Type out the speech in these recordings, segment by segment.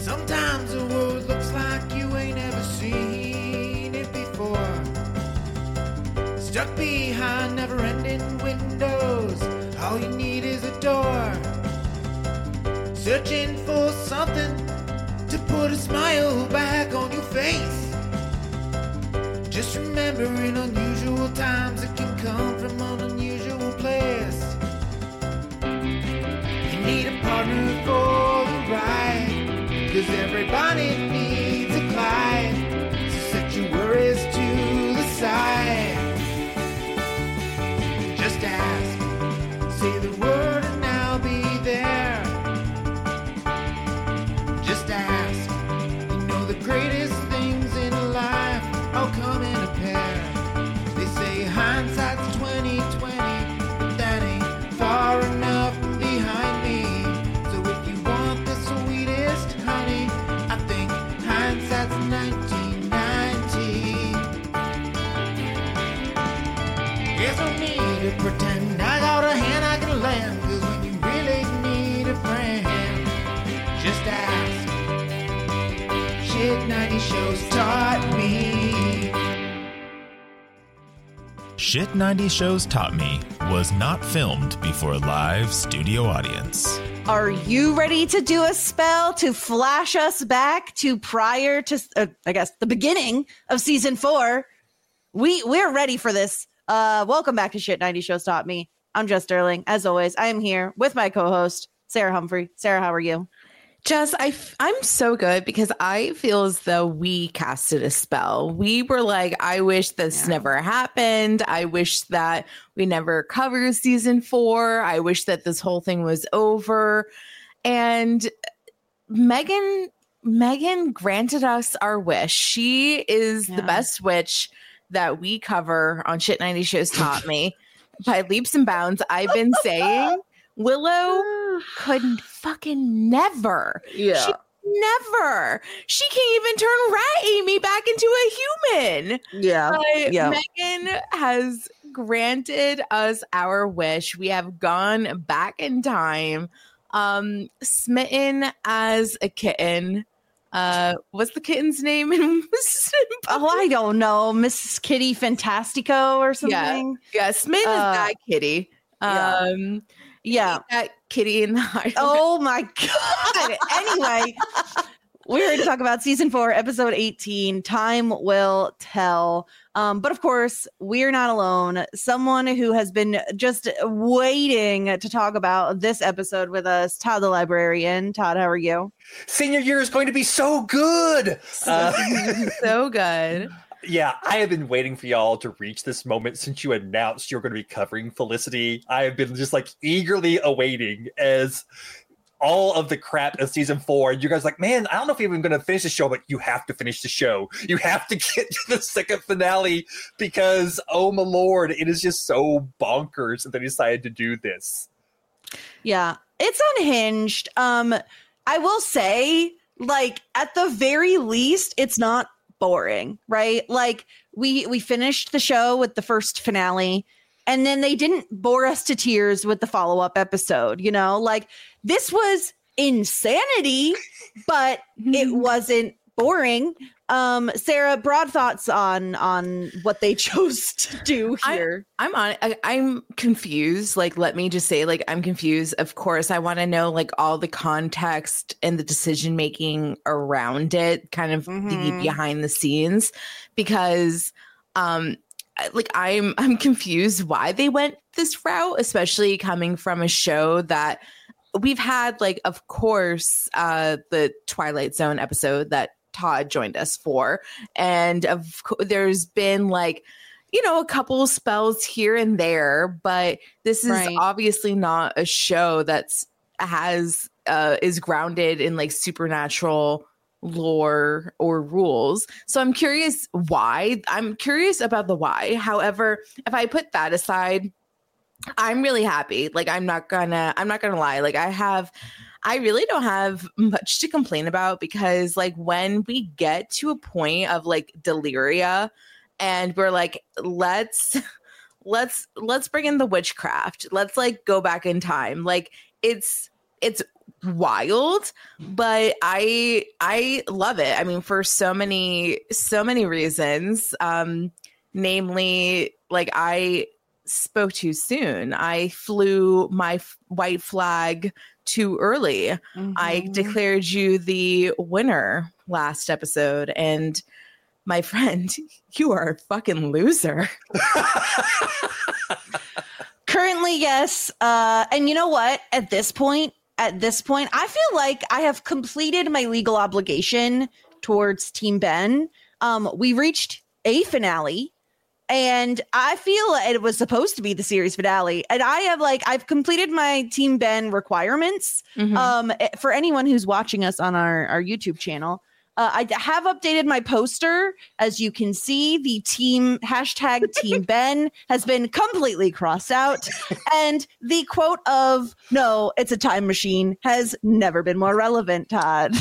Sometimes the world looks like you ain't ever seen it before. Stuck behind never-ending windows, all you need is a door. Searching for something to put a smile back on your face. Just remember, in unusual times, it can come from an unusual place. You need a partner for the ride, 'cause everybody needs a Clyde. So set your worries to the side. Just ask, say the word and I'll be there. Just ask, you know the greatest things in life all come in a pair. They say hindsight's 20/20, but that ain't far enough behind me. So if you want the sweetest honey, I think hindsight's 1990. There's no need to pretend I got a hand I can lend, 'cause when you really need a friend, just ask. Shit 90 shows taught me. Shit 90 Shows Taught Me was not filmed before a live studio audience. Are you ready to do a spell to flash us back to prior to, I guess, the beginning of season 4? We're ready for this. Welcome back to Shit 90 Shows Taught Me. I'm Jess Sterling. As always, I am here with my co-host, Sarah Humphrey. Sarah, how are you? Jess, I'm so good because I feel as though we casted a spell. We were like, I wish this never happened. I wish that we never covered season 4. I wish that this whole thing was over. And Megan granted us our wish. She is the best witch that we cover on Shit 90 Shows Taught Me by leaps and bounds. I've been saying Willow couldn't fucking never. Yeah. She can't even turn Rat Amy back into a human. Yeah. Megan has granted us our wish. We have gone back in time, smitten as a kitten. What's the kitten's name? Oh, I don't know. Mrs. Kitty Fantastico or something. Yeah. Smitten is that kitty. That kitty in the high. Oh my God. Anyway, we're here to talk about season 4, episode 18. Time will tell. But of course, we're not alone. Someone who has been just waiting to talk about this episode with us, Todd the librarian. Todd, how are you? Senior year is going to be so good. So good. Yeah, I have been waiting for y'all to reach this moment since you announced you're going to be covering Felicity. I have been just like eagerly awaiting as all of the crap of season 4. You guys are like, man, I don't know if you're even going to finish the show, but you have to finish the show. You have to get to the second finale because, oh my lord, it is just so bonkers that they decided to do this. Yeah, it's unhinged. I will say, like, at the very least, it's not boring, right? Like, we finished the show with the first finale, and then they didn't bore us to tears with the follow-up episode, you know? Like, this was insanity, but it wasn't boring. Sarah, broad thoughts on what they chose to do here. I'm confused. Like, let me just say, like, I'm confused. Of course, I want to know like all the context and the decision making around it, kind of the behind the scenes, because like I'm confused why they went this route, especially coming from a show that we've had, like, of course, the Twilight Zone episode that Todd joined us for. And there's been, like, you know, a couple spells here and there, but this is obviously not a show that's is grounded in like supernatural lore or rules. So I'm curious why. I'm curious about the why. However, if I put that aside, I'm really happy. Like, I'm not gonna lie. Like, I really don't have much to complain about, because like when we get to a point of like Deliria and we're like, let's bring in the witchcraft. Let's like go back in time. Like, it's it's wild, but I love it. I mean, for so many reasons. Namely, like, I spoke too soon. I flew my white flag too early. Mm-hmm. I declared you the winner last episode, and my friend, you are a fucking loser. Currently, yes. And you know what? At this point, I feel like I have completed my legal obligation towards Team Ben. We reached a finale, and I feel it was supposed to be the series finale. And I've completed my Team Ben requirements. For anyone who's watching us on our YouTube channel, I have updated my poster. As you can see, the hashtag Team Ben has been completely crossed out. And the quote of, "No, it's a time machine," has never been more relevant, Todd.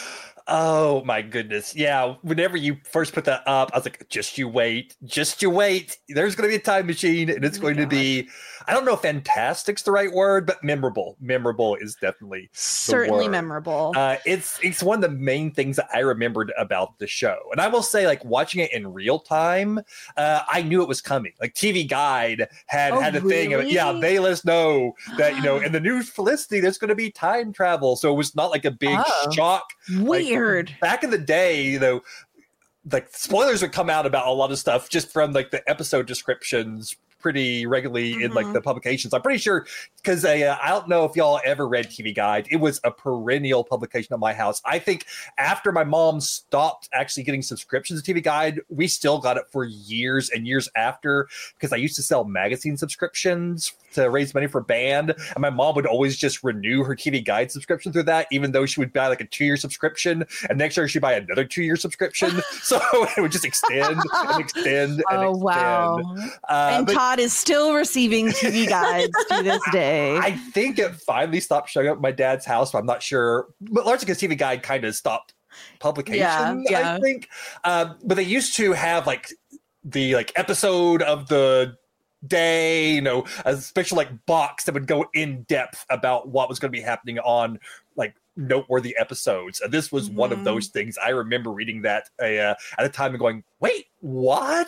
Oh my goodness. Yeah. Whenever you first put that up, I was like, just you wait. There's going to be a time machine, and it's going to be, I don't know if fantastic's the right word, but memorable. Memorable is definitely certainly memorable. It's one of the main things that I remembered about the show. And I will say, like, watching it in real time, I knew it was coming. Like, TV Guide had a thing of, they let us know that, in the new Felicity, there's going to be time travel. So it was not like a big shock. Weird. Back in the day, though, like, spoilers would come out about a lot of stuff just from like the episode descriptions pretty regularly in like the publications. I'm pretty sure, because I don't know if y'all ever read TV Guide. It was a perennial publication at my house. I think after my mom stopped actually getting subscriptions to TV Guide, we still got it for years and years after, because I used to sell magazine subscriptions to raise money for band, and my mom would always just renew her TV Guide subscription through that, even though she would buy like a 2-year subscription, and next year she'd buy another 2-year subscription. So it would just extend and extend and extend. Wow. And Todd is still receiving TV Guides to this day. I think it finally stopped showing up at my dad's house, but I'm not sure. But largely because TV Guide kind of stopped publication, I think. But they used to have like the episode of the day, a special like box that would go in depth about what was going to be happening on like noteworthy episodes. And this was one of those things. I remember reading that at a time and going, wait, what?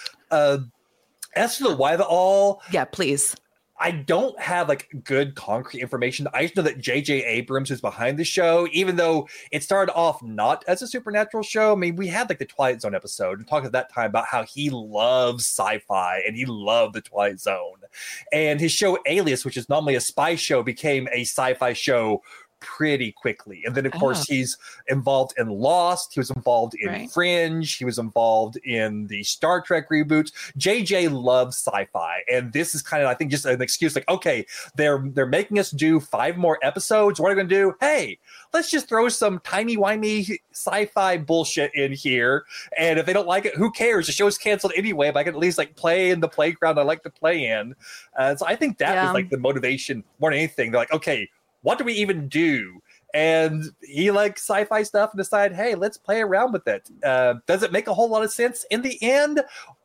As to the why the all, yeah, please. I don't have like good concrete information. I just know that J.J. Abrams is behind the show, even though it started off not as a supernatural show. I mean, we had like the Twilight Zone episode and talked at that time about how he loves sci-fi and he loved the Twilight Zone. And his show Alias, which is normally a spy show, became a sci-fi show pretty quickly. And then of course he's involved in Lost, he was involved in Fringe, he was involved in the Star Trek reboots. JJ loves sci-fi, and this is kind of, I think, just an excuse like, okay, they're making us do 5 more episodes, what are we gonna do? Hey, let's just throw some timey-wimey sci-fi bullshit in here, and if they don't like it, who cares? The show's canceled anyway, but I can at least like play in the playground I like to play in. So I think that was like the motivation more than anything. They're like, okay, what do we even do? And he likes sci-fi stuff and decided, hey, let's play around with it. Does it make a whole lot of sense? In the end,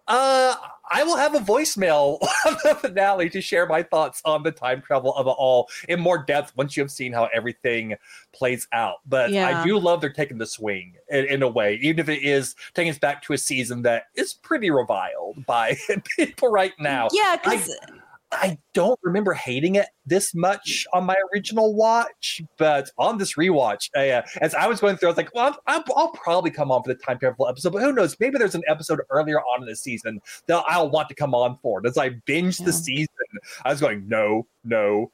I will have a voicemail on the finale to share my thoughts on the time travel of it all in more depth once you have seen how everything plays out. But I do love they're taking the swing in a way, even if it is taking us back to a season that is pretty reviled by people right now. Yeah, because I don't remember hating it this much on my original watch, but on this rewatch, as I was going through, I was like, well, I'll probably come on for the time travel episode, but who knows? Maybe there's an episode earlier on in the season that I'll want to come on for. And as I binged the season, I was going, no, through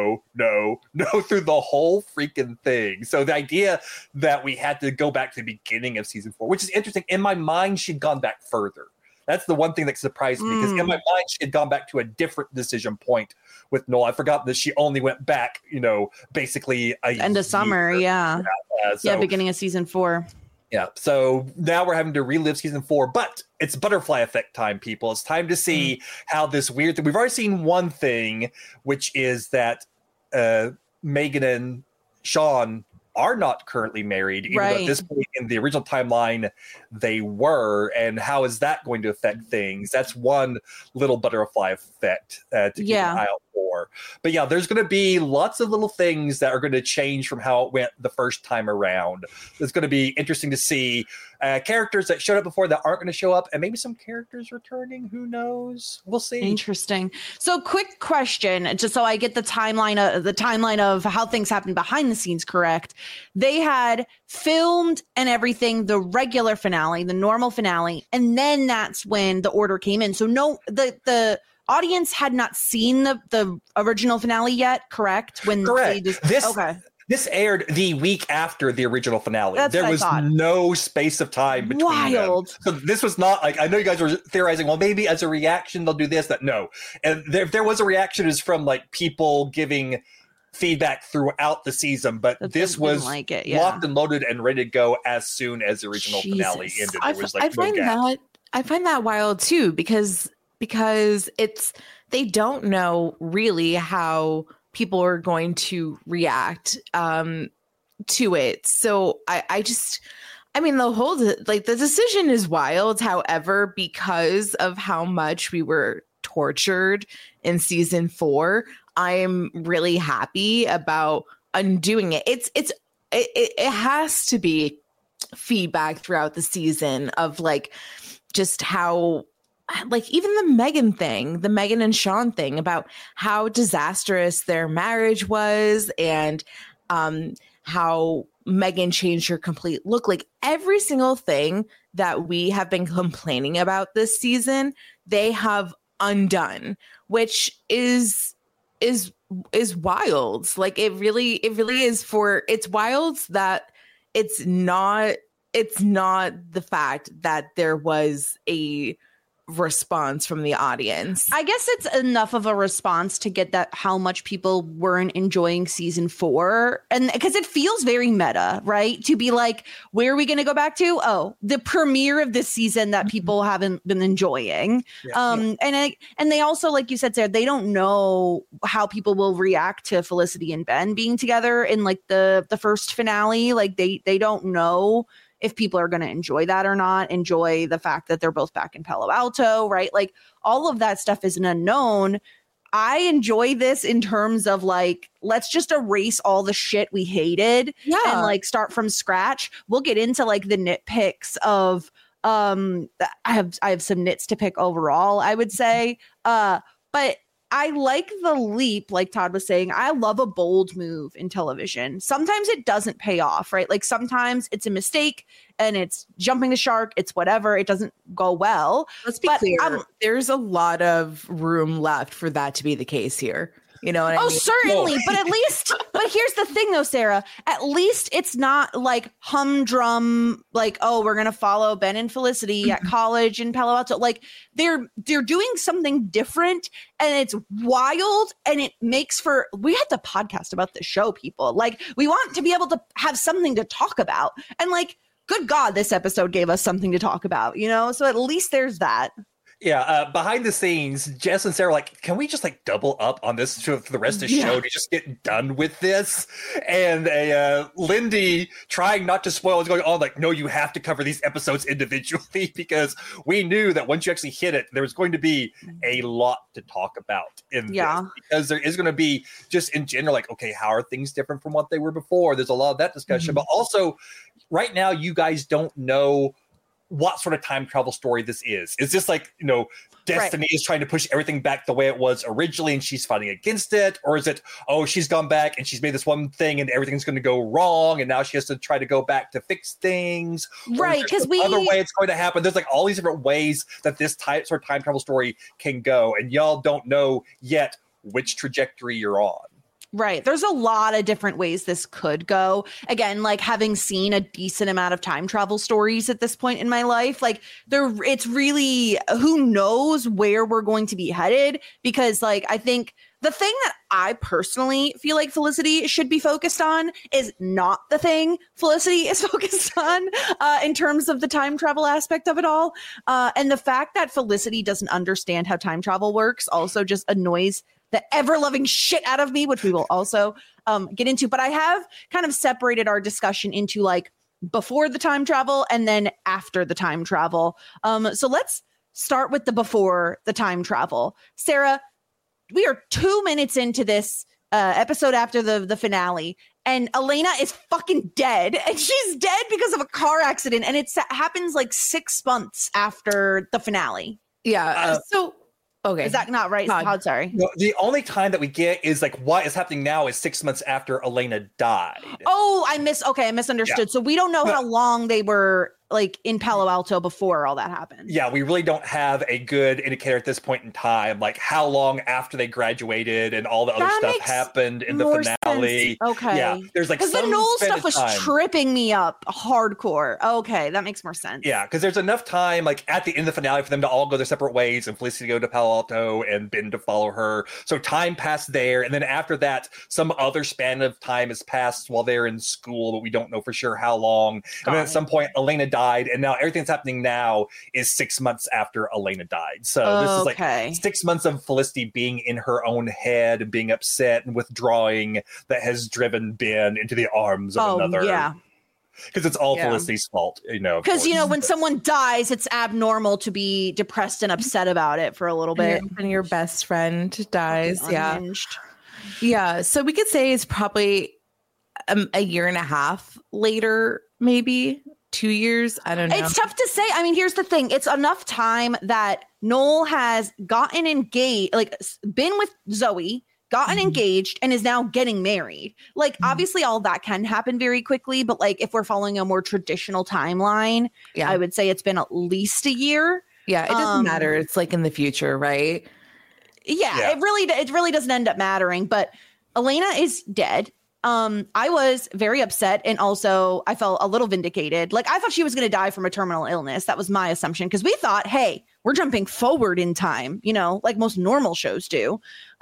the whole freaking thing. So the idea that we had to go back to the beginning of season 4, which is interesting. In my mind, she'd gone back further. That's the one thing that surprised me, because in my mind, she had gone back to a different decision point with Noel. I forgot that she only went back, basically end of summer. Beginning of season 4. Yeah. So now we're having to relive season 4, but it's butterfly effect time, people. It's time to see how this weird thing. We've already seen one thing, which is that Megan and Sean are not currently married, even though at this point in the original timeline they were. And how is that going to affect things? That's one little butterfly effect to keep an eye out 4. But yeah, there's going to be lots of little things that are going to change from how it went the first time around. It's going to be interesting to see characters that showed up before that aren't going to show up, and maybe some characters returning. Who knows? We'll see. Interesting. So, quick question, just so I get the timeline of how things happened behind the scenes correct. They had filmed and everything, the regular finale, the normal finale, and then that's when the order came in. So, no, the audience had not seen the original finale yet, correct? Correct. This aired the week after the original finale. There was no space of time between them. So this was not like, I know you guys were theorizing, well, maybe as a reaction they'll do this, that. No. And if there was a reaction, is from like people giving feedback throughout the season, but this was locked and loaded and ready to go as soon as the original finale ended. I find that wild too, because they don't know really how people are going to react to it. So the decision is wild. However, because of how much we were tortured in season 4, I'm really happy about undoing it. It has to be feedback throughout the season of like just how, like, even the Megan and Sean thing about how disastrous their marriage was, and how Megan changed her complete look. Like, every single thing that we have been complaining about this season, they have undone, which is wild. Like, it really is. It's wild that it's not the fact that there was a response from the audience. I guess it's enough of a response to get that how much people weren't enjoying season 4, and because it feels very meta, right? To be like, where are we going to go back to? Oh, the premiere of this season that people haven't been enjoying. And they also, like you said, Sarah, they don't know how people will react to Felicity and Ben being together in like the first finale. Like they don't know if people are going to enjoy that or not, enjoy the fact that they're both back in Palo Alto, right? Like, all of that stuff is an unknown. I enjoy this in terms of like, let's just erase all the shit we hated and like start from scratch. We'll get into like the nitpicks of, I have some nits to pick overall, I would say. But I like the leap, like Todd was saying. I love a bold move in television. Sometimes it doesn't pay off, right? Like, sometimes it's a mistake and it's jumping the shark. It's whatever. It doesn't go well. Let's be clear. There's a lot of room left for that to be the case here. You know what I mean? Certainly. But here's the thing though, Sarah, at least it's not like humdrum, like, oh, we're going to follow Ben and Felicity at college in Palo Alto. Like, they're doing something different, and it's wild, and it makes for, we had the podcast about the show, people. Like, we want to be able to have something to talk about, and like, good God, this episode gave us something to talk about, you know? So at least there's that. Yeah, behind the scenes, Jess and Sarah were like, can we just like double up on this for the rest of the show to just get done with this? And Lindy, trying not to spoil what's going on, like, no, you have to cover these episodes individually, because we knew that once you actually hit it, there was going to be a lot to talk about in this. Because there is going to be, just in general, like, okay, how are things different from what they were before? There's a lot of that discussion. But also, right now, you guys don't know what sort of time travel story this is. Is this like, you know, Destiny is trying to push everything back the way it was originally and she's fighting against it? Or is it, oh, she's gone back and she's made this one thing and everything's going to go wrong and now she has to try to go back to fix things? Right, because other way it's going to happen. There's like all these different ways that this sort of time travel story can go, and y'all don't know yet which trajectory you're on. Right. There's a lot of different ways this could go. Again, like, having seen a decent amount of time travel stories at this point in my life, like, it's really, who knows where we're going to be headed? Because, like, I think the thing that I personally feel like Felicity should be focused on is not the thing Felicity is focused on in terms of the time travel aspect of it all. And the fact that Felicity doesn't understand how time travel works also just annoys the ever-loving shit out of me, which we will also get into. But I have kind of separated our discussion into like before the time travel and then after the time travel. So let's start with the before the time travel. Sarah, we are 2 minutes into this episode after the finale, and Elena is fucking dead, and she's dead because of a car accident, and it happens like 6 months after the finale. Yeah. Okay. Is that not right? Todd, sorry. No, the only time that we get is like what is happening now is 6 months after Elena died. Oh, I misunderstood. Yeah. So we don't know how long they were like in Palo Alto before all that happened. Yeah, we really don't have a good indicator at this point in time, like how long after they graduated and all the other stuff happened in the finale. Sense. Okay. Yeah, there's like because the Noel stuff was tripping me up hardcore. Okay, that makes more sense. Yeah, because there's enough time like at the end of the finale for them to all go their separate ways and Felicity go to Palo Alto and Ben to follow her. So time passed there, and then after that, some other span of time has passed while they're in school, but we don't know for sure how long. And then at some point, Elena died, and now everything that's happening now is 6 months after Elena died. So this is like 6 months of Felicity being in her own head and being upset and withdrawing that has driven Ben into the arms of another. Yeah. Because it's all Felicity's fault, you know. Because, you know, when someone dies, it's abnormal to be depressed and upset about it for a little bit. And your best friend dies. Yeah. Yeah. So we could say it's probably a year and a half later, maybe 2 years. I don't know. It's tough to say. I mean, here's the thing. It's enough time that Noel has gotten engaged, like been with Zoe, gotten engaged, and is now getting married. Like, obviously all that can happen very quickly, but like if we're following a more traditional timeline, I would say it's been at least a year. Yeah, it doesn't matter. It's like in the future, right? Yeah, it really doesn't end up mattering. But Elena is dead. I was very upset, and also I felt a little vindicated. Like, I thought she was going to die from a terminal illness. That was my assumption, because we thought, hey, we're jumping forward in time, you know, like most normal shows do.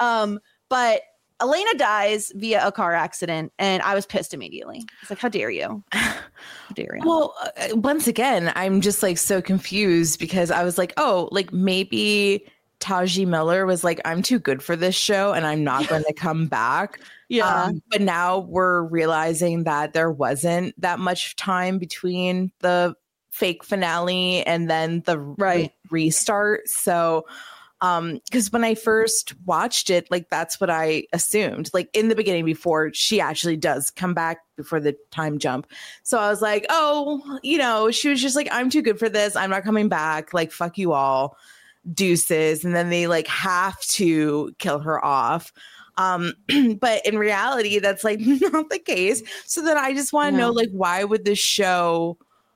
But Elena dies via a car accident, and I was pissed immediately. It's like, how dare you? How dare you? Well, once again, I'm just like so confused, because I was like, oh, like maybe Taji Miller was like, I'm too good for this show and I'm not going to come back. Yeah. But now we're realizing that there wasn't that much time between the fake finale and then the restart. So because when I first watched it, like that's what I assumed, like in the beginning, before she actually does come back before the time jump. So I was like, oh, you know, she was just like, I'm too good for this. I'm not coming back. Like, fuck you all. Deuces. And then they like have to kill her off. But in reality, that's like not the case. So then I just want to know, like, why would this show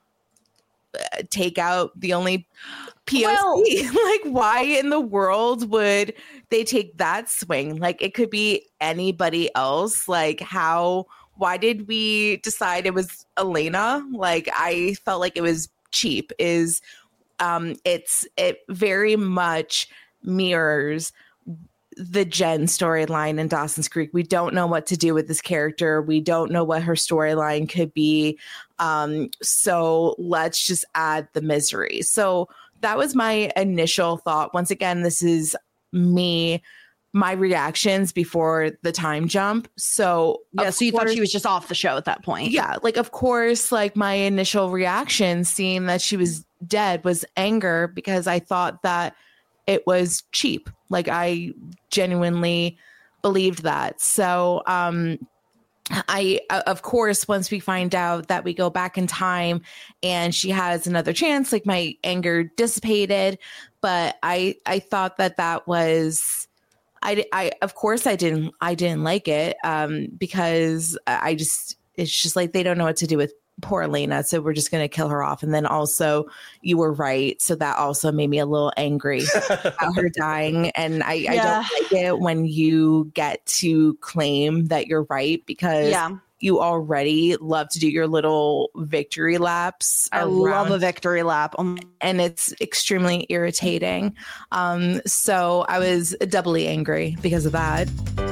take out the only POC? Well, like, why in the world would they take that swing? Like, it could be anybody else. Like, why did we decide it was Elena? Like, I felt like it was cheap. It very much mirrors the Jen storyline in Dawson's Creek. We don't know what to do with this character. We don't know what her storyline could be. So let's just add the misery. So that was my initial thought. Once again, this is my reactions before the time jump. So so you thought she was just off the show at that point? Yeah, like of course, like my initial reaction seeing that she was dead was anger, because I thought that it was cheap. Like, I genuinely believed that. So I of course, once we find out that we go back in time and she has another chance, like my anger dissipated. But I thought that was, I of course I didn't like it, because it's just like they don't know what to do with poor Elena, so we're just going to kill her off. And then also, you were right, so that also made me a little angry about her dying. And I don't like it when you get to claim that you're right, because you already love to do your little victory laps. I love a victory lap. And it's extremely irritating. So I was doubly angry because of that.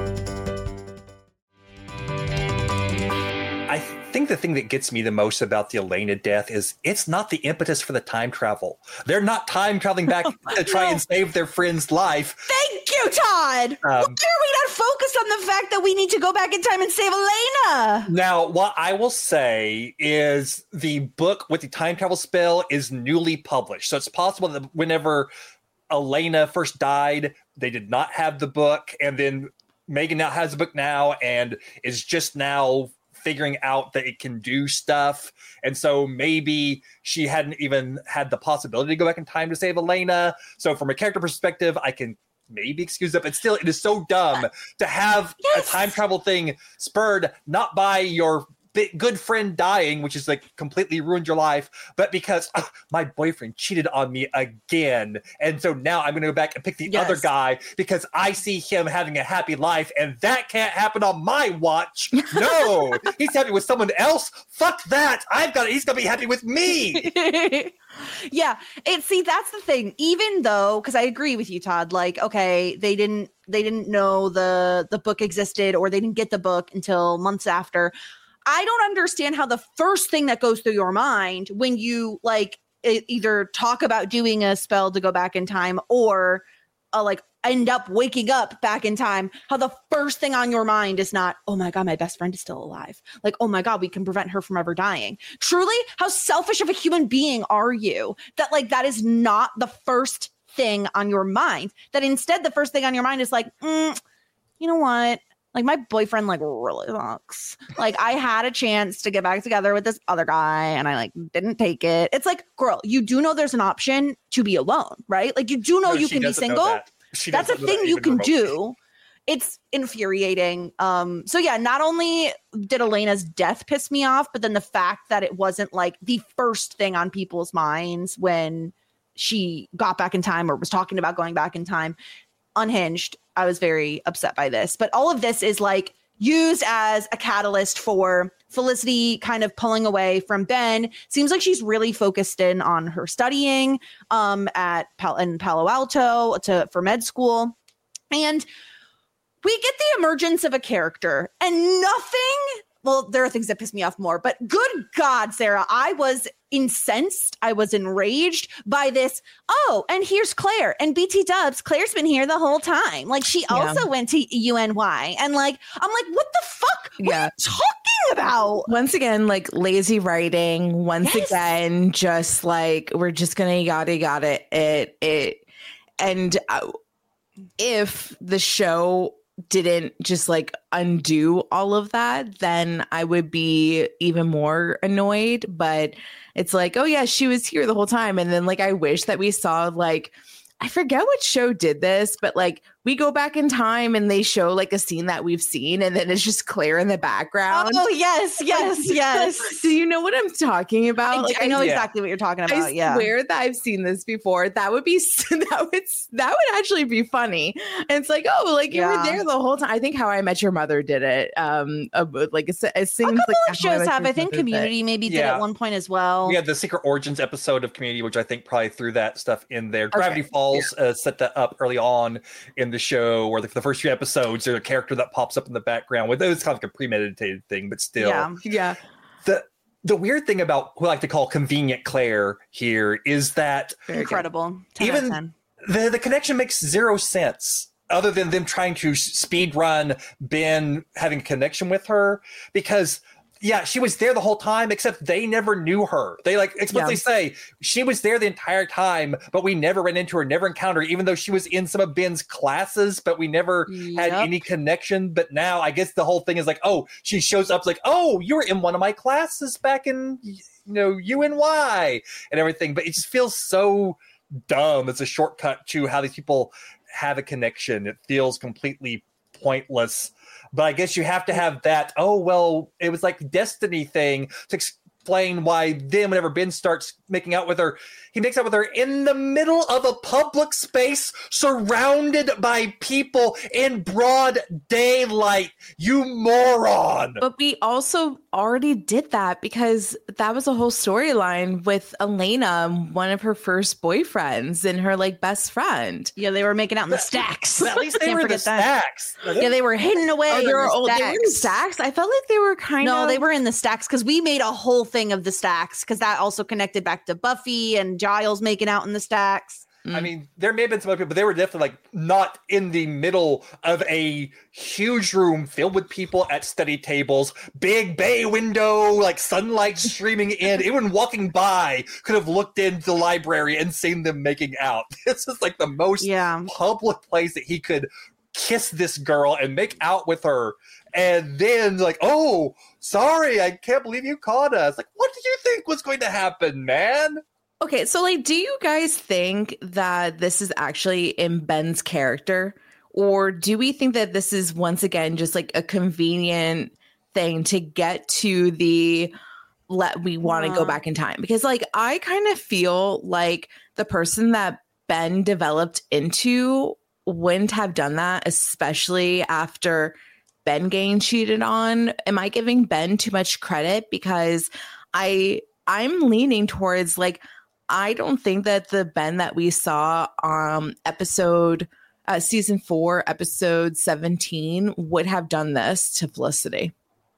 I think the thing that gets me the most about the Elena death is it's not the impetus for the time travel. They're not time traveling back to try and save their friend's life. Thank you, Todd. Why are we not focused on the fact that we need to go back in time and save Elena? Now, what I will say is the book with the time travel spell is newly published. So it's possible that whenever Elena first died, they did not have the book, and then Megan now has the book now and is just now figuring out that it can do stuff. And so maybe she hadn't even had the possibility to go back in time to save Elena. So from a character perspective, I can maybe excuse it, but still, it is so dumb to have a time travel thing spurred not by your good friend dying, which is like completely ruined your life, but because my boyfriend cheated on me again. And so now I'm going to go back and pick the other guy because I see him having a happy life, and that can't happen on my watch. No, he's happy with someone else. Fuck that. He's going to be happy with me. Yeah. See, that's the thing. Even though, because I agree with you, Todd, like, okay, they didn't know the book existed, or they didn't get the book until months after. I don't understand how the first thing that goes through your mind when you like either talk about doing a spell to go back in time or like end up waking up back in time, how the first thing on your mind is not, oh my God, my best friend is still alive. Like, oh my God, we can prevent her from ever dying. Truly, how selfish of a human being are you that like that is not the first thing on your mind? That instead the first thing on your mind is like, you know what? Like, my boyfriend, like, really sucks. Like, I had a chance to get back together with this other guy, and I, like, didn't take it. It's like, girl, you do know there's an option to be alone, right? Like, you do know you can be single. That's a thing you can do. It's infuriating. So, yeah, not only did Elena's death piss me off, but then the fact that it wasn't, like, the first thing on people's minds when she got back in time or was talking about going back in time. Unhinged. I was very upset by this, but all of this is like used as a catalyst for Felicity kind of pulling away from Ben. Seems like she's really focused in on her studying in Palo Alto for med school. And we get the emergence of a character and nothing. Well, there are things that piss me off more, but good God, Sarah, I was incensed. I was enraged by this. Oh, and here's Claire and BT Dubs. Claire's been here the whole time. Like, she also went to UNY. And like, I'm like, what the fuck? What are you talking about? Once again, like lazy writing. Once again, just like, we're just going to yada it. And if the show didn't just like undo all of that, then I would be even more annoyed. But it's like, oh yeah, she was here the whole time. And then like, I wish that we saw like, I forget what show did this, but like we go back in time and they show like a scene that we've seen, and then it's just Claire in the background. Oh yes. Do you know what I'm talking about? I know exactly what you're talking about. I swear that I've seen this before. That would actually be funny. And it's like, oh, like you were there the whole time. I think How I Met Your Mother did it. Like it seems a couple like of shows have. I think Community maybe did at one point as well. We had the Secret Origins episode of Community, which I think probably threw that stuff in there. Gravity Falls set that up early on in the show, where the first few episodes there's a character that pops up in the background with it's kind of like a premeditated thing, but still. Yeah. The weird thing about what I like to call convenient Claire here is that incredible. Even the connection makes zero sense, other than them trying to speed run Ben having a connection with her, because she was there the whole time, except they never knew her. They like explicitly say she was there the entire time, but we never ran into her, never encountered her, even though she was in some of Ben's classes, but we never had any connection. But now I guess the whole thing is like, oh, she shows up like, oh, you were in one of my classes back in, UNY and everything. But it just feels so dumb. It's a shortcut to how these people have a connection. It feels completely pointless. But I guess you have to have that, oh, well, it was like destiny thing to explain why then whenever Ben starts making out with her, he makes out with her in the middle of a public space surrounded by people in broad daylight. You moron. But we also already did that because that was a whole storyline with Elena, one of her first boyfriends, and her like best friend. Yeah, they were making out in the stacks. At least they were in the stacks. Yeah, they were hidden away. Oh, they were in the stacks. I felt like they were No, they were in the stacks because we made a whole thing of the stacks because that also connected back to Buffy and Giles making out in the stacks. I mean, there may have been some other people, but they were definitely like not in the middle of a huge room filled with people at study tables, big bay window, like sunlight streaming in. Anyone walking by could have looked into the library and seen them making out. This is like the most public place that he could kiss this girl and make out with her. And then like, oh, sorry, I can't believe you caught us. Like, what did you think was going to happen, man? Okay, so like, do you guys think that this is actually in Ben's character? Or do we think that this is once again just like a convenient thing to get to the we want to go back in time? Because like, I kind of feel like the person that Ben developed into wouldn't have done that, especially after Ben getting cheated on. Am I giving Ben too much credit? Because I'm leaning towards like, I don't think that the Ben that we saw season 4, episode 17 would have done this to Felicity.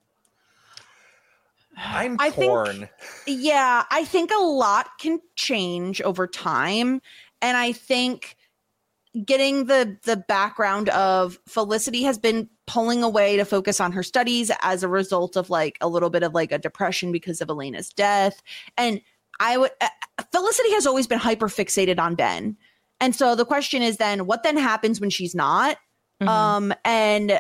I'm torn. I think a lot can change over time. And I think getting the background of Felicity has been pulling away to focus on her studies as a result of like a little bit of like a depression because of Elena's death. And Felicity has always been hyper fixated on Ben. And so the question is then what then happens when she's not? And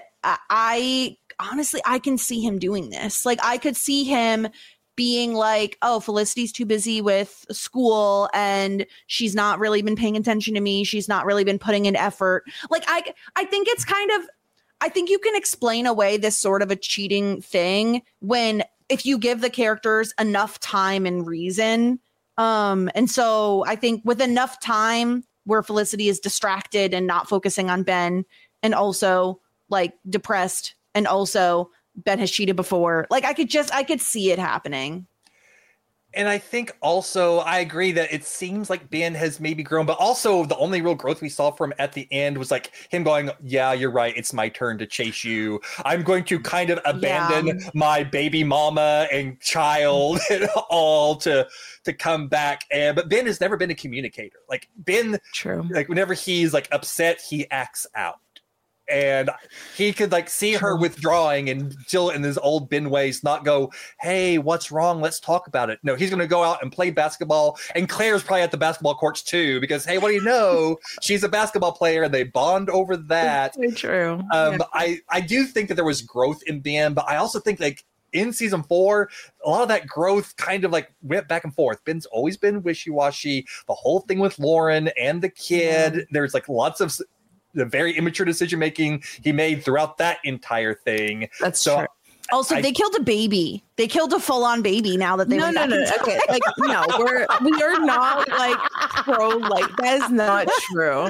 I honestly, I can see him doing this. Like I could see him being like, oh, Felicity's too busy with school and she's not really been paying attention to me. She's not really been putting in effort. Like I think it's kind of, I think you can explain away this sort of a cheating thing if you give the characters enough time and reason. And so I think with enough time where Felicity is distracted and not focusing on Ben and also like depressed and also Ben has cheated before, like I could see it happening. And I think also, I agree that it seems like Ben has maybe grown, but also the only real growth we saw from him at the end was like him going, yeah, you're right. It's my turn to chase you. I'm going to kind of abandon my baby mama and child and all to come back. But Ben has never been a communicator. Like Ben, like whenever he's like upset, he acts out. And he could like see her withdrawing and still in his old Ben ways not go, hey, what's wrong? Let's talk about it. No, he's going to go out and play basketball. And Claire's probably at the basketball courts too, because, hey, what do you know? She's a basketball player and they bond over that. Very true. I do think that there was growth in Ben, but I also think like in season 4, a lot of that growth kind of like went back and forth. Ben's always been wishy-washy. The whole thing with Lauren and the kid, there's like lots of the very immature decision making he made throughout that entire thing. That's true. Also, they killed a baby. They killed a full-on baby. Now that they no. Okay, like no, we are not like pro-life. That is not true.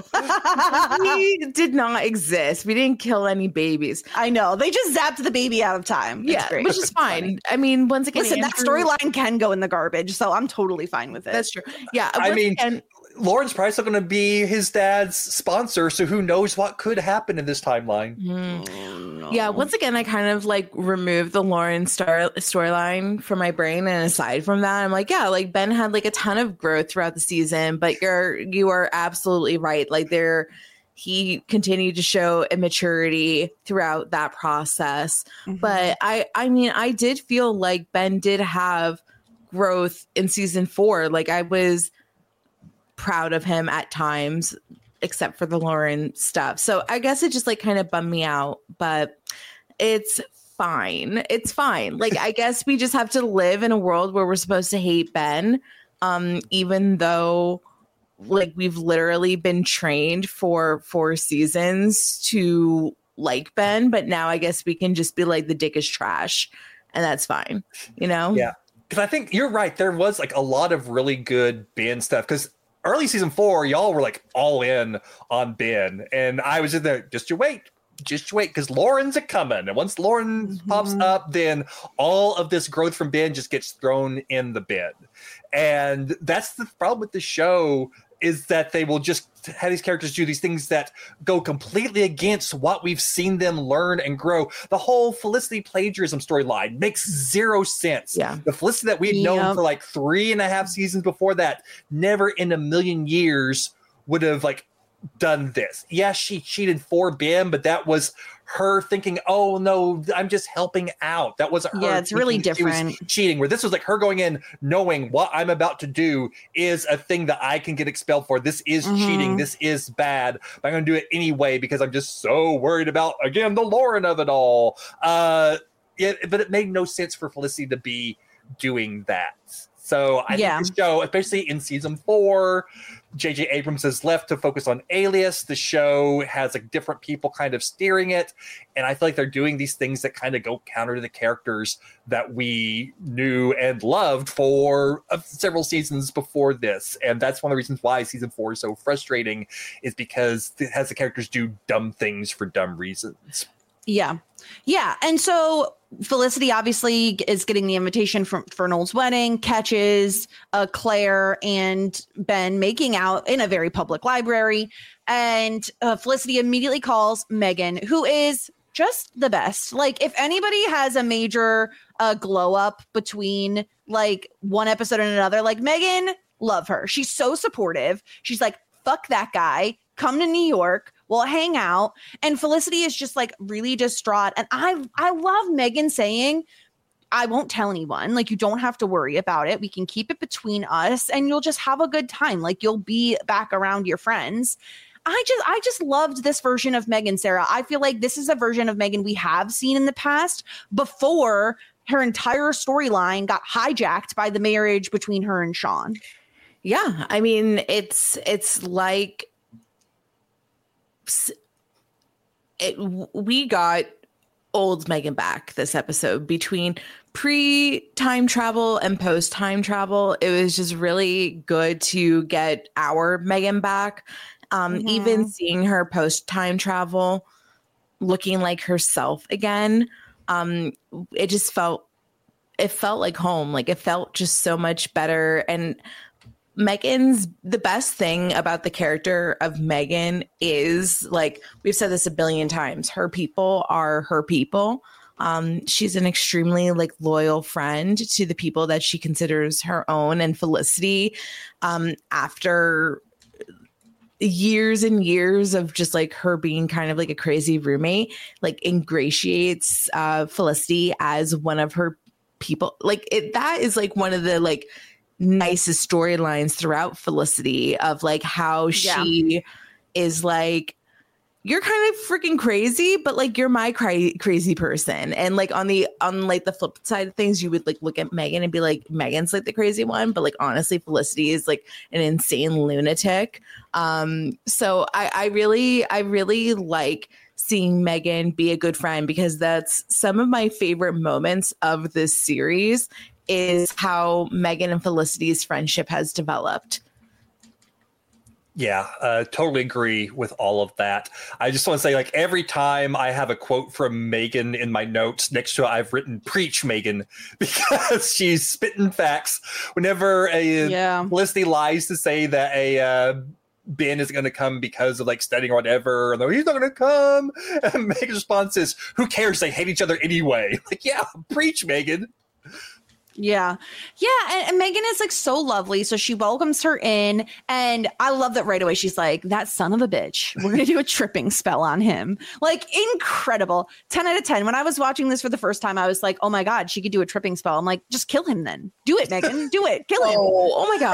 We did not exist. We didn't kill any babies. I know they just zapped the baby out of time. Yeah, which is fine. I mean, once again, listen, that storyline can go in the garbage, so I'm totally fine with it. That's true. Yeah, I mean. Lauren's probably still going to be his dad's sponsor, so who knows what could happen in this timeline. No. Yeah, once again, I kind of like removed the Lauren storyline from my brain, and aside from that, I'm like, yeah, like Ben had like a ton of growth throughout the season, but you are absolutely right. Like he continued to show immaturity throughout that process. But I mean, I did feel like Ben did have growth in season 4. Like I was proud of him at times, except for the Lauren stuff. So I guess it just like kind of bummed me out, but it's fine. It's fine. Like, I guess we just have to live in a world where we're supposed to hate Ben, even though like we've literally been trained for 4 seasons to like Ben, but now I guess we can just be like, the dick is trash, and that's fine, you know? Yeah. Because I think you're right. There was like a lot of really good Ben stuff. Because early season 4, y'all were like all in on Ben, and I was in there. Just you wait, because Lauren's a coming, and once Lauren pops up, then all of this growth from Ben just gets thrown in the bin. And that's the problem with the show, is that they will just have these characters do these things that go completely against what we've seen them learn and grow. The whole Felicity plagiarism storyline makes 0 sense. Yeah. The Felicity that we've known for like 3.5 seasons before that, never in a million years would have like done this. Yeah, she cheated for Ben, but that was her thinking, oh no, I'm just helping out. That wasn't her. Yeah, it's really thinking she was different. cheating, where this was like her going in knowing what I'm about to do is a thing that I can get expelled for. This is cheating. This is bad. But I'm going to do it anyway because I'm just so worried about, again, the Lauren of it all. But it made no sense for Felicity to be doing that. So I think the show, especially in season 4, J.J. Abrams has left to focus on Alias. The show has like different people kind of steering it. And I feel like they're doing these things that kind of go counter to the characters that we knew and loved for several seasons before this. And that's one of the reasons why season 4 is so frustrating, is because it has the characters do dumb things for dumb reasons. Yeah. Yeah. And so Felicity obviously is getting the invitation for Noel's wedding, catches Claire and Ben making out in a very public library. And Felicity immediately calls Megan, who is just the best. Like, if anybody has a major glow up between like one episode and another, like Megan, love her. She's so supportive. She's like, fuck that guy. Come to New York. We'll hang out. And Felicity is just like really distraught. And I love Megan saying, I won't tell anyone. Like, you don't have to worry about it. We can keep it between us and you'll just have a good time. Like, you'll be back around your friends. I just loved this version of Megan, Sarah. I feel like this is a version of Megan we have seen in the past before her entire storyline got hijacked by the marriage between her and Sean. Yeah. I mean, it's like, we got old Megan back this episode. Between pre-time travel and post-time travel, it was just really good to get our Megan back. Even seeing her post-time travel looking like herself again, it felt like home. Like, it felt just so much better. And the best thing about the character of Megan is, like, we've said this a billion times, her people are her people. She's an extremely like loyal friend to the people that she considers her own. And Felicity, after years and years of just like her being kind of like a crazy roommate, like ingratiates Felicity as one of her people. Like, that is like one of the like nicest storylines throughout Felicity, of like how she is like, you're kind of freaking crazy, but like, you're my crazy person. And like on like the flip side of things, you would like look at Megan and be like, Megan's like the crazy one, but like honestly, Felicity is like an insane lunatic. So I really like seeing Megan be a good friend, because that's some of my favorite moments of this series, is how Megan and Felicity's friendship has developed. Yeah, totally agree with all of that. I just want to say, like, every time I have a quote from Megan in my notes, next to it, I've written "Preach, Megan," because she's spitting facts. Whenever Felicity lies to say that Ben isn't going to come because of like studying or whatever, or he's not going to come, and Megan's response is, "Who cares? They hate each other anyway." Like, yeah, preach, Megan. Yeah. And Megan is like so lovely. So she welcomes her in. And I love that right away. She's like, that son of a bitch. We're going to do a tripping spell on him. Like, incredible. 10 out of 10. When I was watching this for the first time, I was like, oh my God, she could do a tripping spell. I'm like, just kill him then. Do it, Megan. Do it. Kill him. Oh my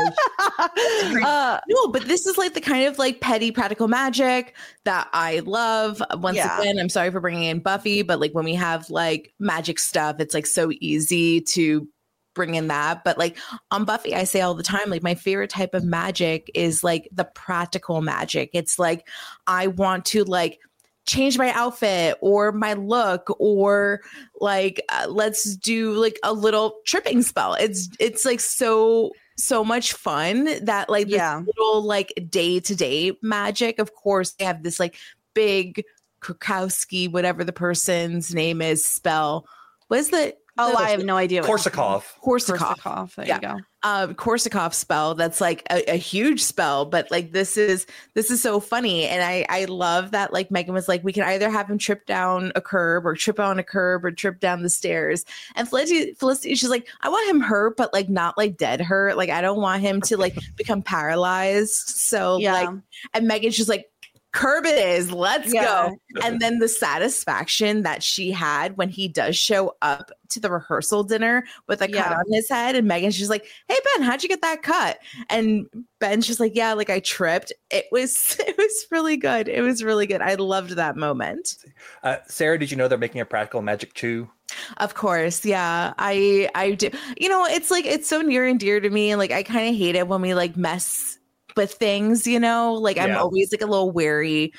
God. No, but this is like the kind of like petty practical magic that I love. Once again, I'm sorry for bringing in Buffy, but like when we have like magic stuff, it's like so easy to bring in that. But like on Buffy, I say all the time, like my favorite type of magic is like the practical magic. It's like, I want to like change my outfit or my look, or like let's do like a little tripping spell. It's like so much fun that like this little like day-to-day magic. Of course, they have this like big Krakowski, whatever the person's name is, spell. What is the Oh, I have no idea. Korsakov. Korsakov. There you go. Korsakov spell. That's like a huge spell, but like this is so funny. And I love that like Megan was like, we can either have him trip down a curb or trip on a curb or trip down the stairs. And Felicity, she's like, I want him hurt, but like not like dead hurt. Like I don't want him to like become paralyzed. So like, and Megan's just like, curb it is, let's go. And then the satisfaction that she had when he does show up to the rehearsal dinner with a cut on his head, and Megan's just like, hey Ben, how'd you get that cut? And Ben's just like, yeah, like I tripped. It was really good. It was really good. I loved that moment. Sarah, did you know they're making a Practical Magic 2? Of course. Yeah, I do. You know, it's like, it's so near and dear to me. Like I kind of hate it when we like mess with things, you know, like I'm always like a little wary,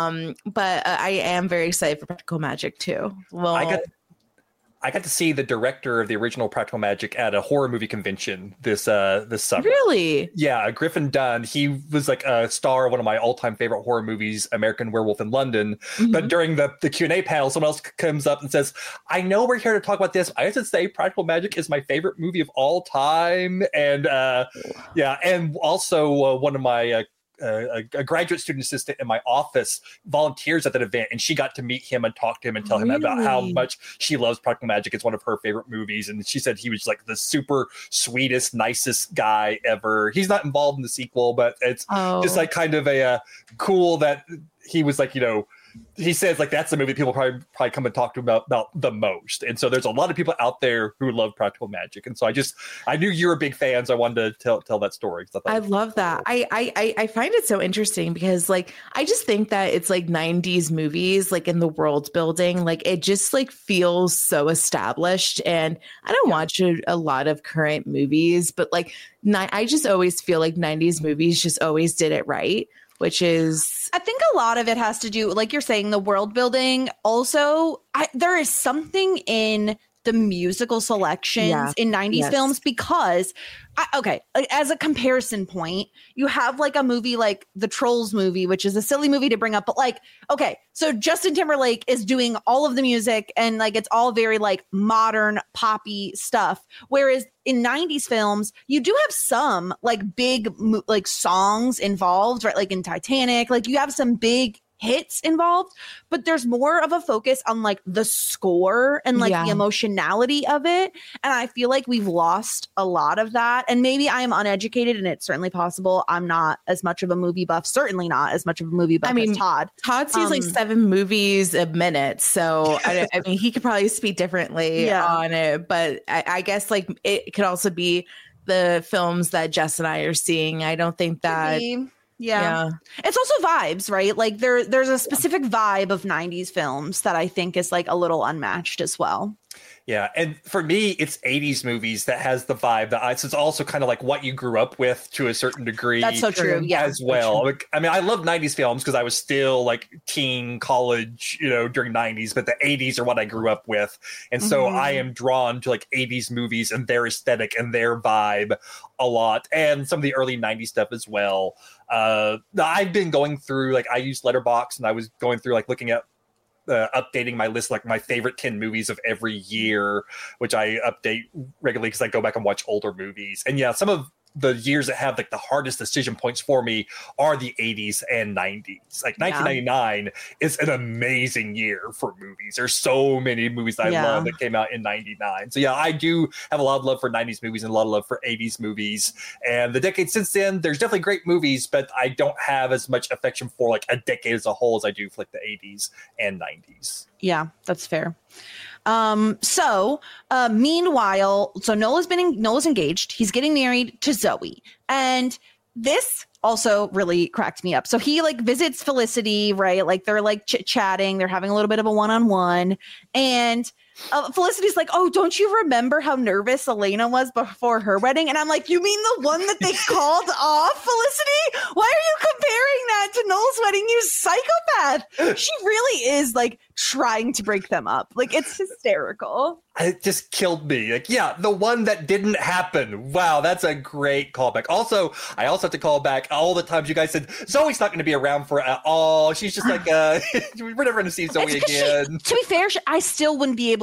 but I am very excited for Practical Magic too. Well, I got to see the director of the original Practical Magic at a horror movie convention this summer. Really? Yeah, Griffin Dunn. He was like a star of one of my all-time favorite horror movies, American Werewolf in London. Mm-hmm. But during the Q&A panel, someone else comes up and says, I know we're here to talk about this. I have to say Practical Magic is my favorite movie of all time. And and also one of my a graduate student assistant in my office volunteers at that event, and she got to meet him and talk to him and tell him about how much she loves Practical Magic. It's one of her favorite movies, and she said he was like the super sweetest, nicest guy ever. He's not involved in the sequel, but it's just like kind of a cool that he was like, you know, he says like that's the movie people probably come and talk to him about the most. And so there's a lot of people out there who love Practical Magic. And so I knew you were a big fan, so I wanted to tell that story. I love that. I find it so interesting because like I just think that it's like 90s movies, like in the world building, like it just like feels so established. And I don't watch a lot of current movies, but like I just always feel like 90s movies just always did it right. Which is, I think a lot of it has to do, like you're saying, the world building. Also, there is something in the musical selections in 90s films because, as a comparison point, you have like a movie like the Trolls movie, which is a silly movie to bring up, but like, okay, so Justin Timberlake is doing all of the music and like it's all very like modern poppy stuff. Whereas in 90s films, you do have some like big like songs involved, right? Like in Titanic, like you have some big hits involved, but there's more of a focus on like the score and like the emotionality of it. And I feel like we've lost a lot of that. And maybe I am uneducated, and it's certainly possible. I'm not as much of a movie buff, certainly not as much of a movie buff as Todd. Todd sees like 7 movies a minute. So I mean, he could probably speak differently on it, but I guess like it could also be the films that Jess and I are seeing. I don't think that... Yeah. It's also vibes, right? Like there's a specific vibe of 90s films that I think is like a little unmatched as well. Yeah, and for me, it's 80s movies that has the vibe that it's also kind of like what you grew up with to a certain degree. That's so true. Yeah, as well. Like, I mean, I love 90s films because I was still like teen, college, you know, during 90s, but the 80s are what I grew up with. And so I am drawn to like 80s movies and their aesthetic and their vibe a lot, and some of the early 90s stuff as well. I've been going through, like, I use Letterboxd, and I was going through like looking at updating my list, like my favorite 10 movies of every year, which I update regularly because I go back and watch older movies. And yeah, some of the years that have like the hardest decision points for me are the 80s and 90s. Like 1999 is an amazing year for movies. There's so many movies that I love that came out in 99. So yeah, I do have a lot of love for 90s movies and a lot of love for 80s movies. And the decade since then, there's definitely great movies, but I don't have as much affection for like a decade as a whole as I do for like the 80s and 90s. Yeah, that's fair. Meanwhile, so Noah's engaged. He's getting married to Zoe. And this also really cracked me up. So he like visits Felicity, right? Like they're like chit-chatting. They're having a little bit of a one-on-one. And Felicity's like, oh, don't you remember how nervous Elena was before her wedding? And I'm like, you mean the one that they called off, Felicity? Why are you comparing that to Noel's wedding, you psychopath? She really is like trying to break them up. Like, it's hysterical. It just killed me. Like, yeah, the one that didn't happen. Wow, that's a great callback. Also, I also have to call back all the times you guys said Zoe's not going to be around for at all. She's just like, we're never going to see Zoe again. To be fair, I still wouldn't be able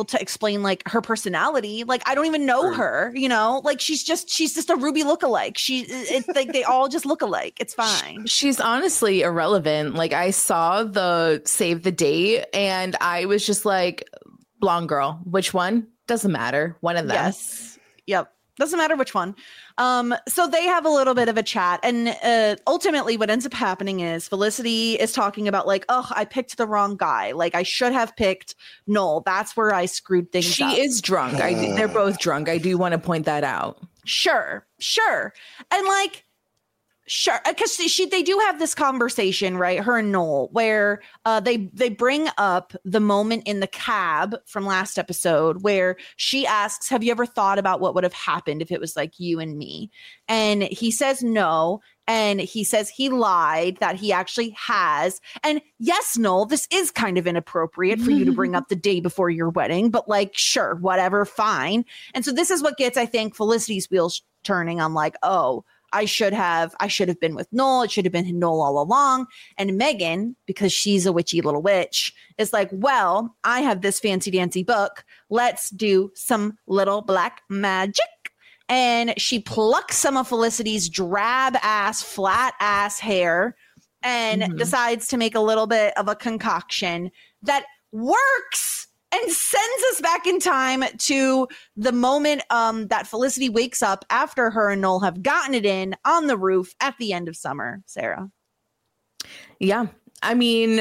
able to explain like her personality. Like I don't even know her, you know, like she's just a Ruby lookalike. It's like they all just look alike. It's fine. She's honestly irrelevant. Like I saw the save the date and I was just like, blonde girl, which one? Doesn't matter. One of them. Yes. Yep. Doesn't matter which one. So they have a little bit of a chat, and ultimately what ends up happening is Felicity is talking about like, oh, I picked the wrong guy. Like I should have picked Noel. That's where I screwed things up. She is drunk. They're both drunk. I do want to point that out. Sure. And like, sure, because they do have this conversation, right? Her and Noel, where they bring up the moment in the cab from last episode where she asks, "Have you ever thought about what would have happened if it was like you and me?" And he says no, and he says he lied, that he actually has. And yes, Noel, this is kind of inappropriate for you to bring up the day before your wedding, but like, sure, whatever, fine. And so this is what gets, I think, Felicity's wheels turning on like, oh, I should have been with Noel. It should have been Noel all along. And Megan, because she's a witchy little witch, is like, well, I have this fancy dancy book. Let's do some little black magic. And she plucks some of Felicity's drab ass, flat ass hair and decides to make a little bit of a concoction that works and sends us back in time to the moment that Felicity wakes up after her and Noel have gotten it in on the roof at the end of summer. Sarah. Yeah. I mean,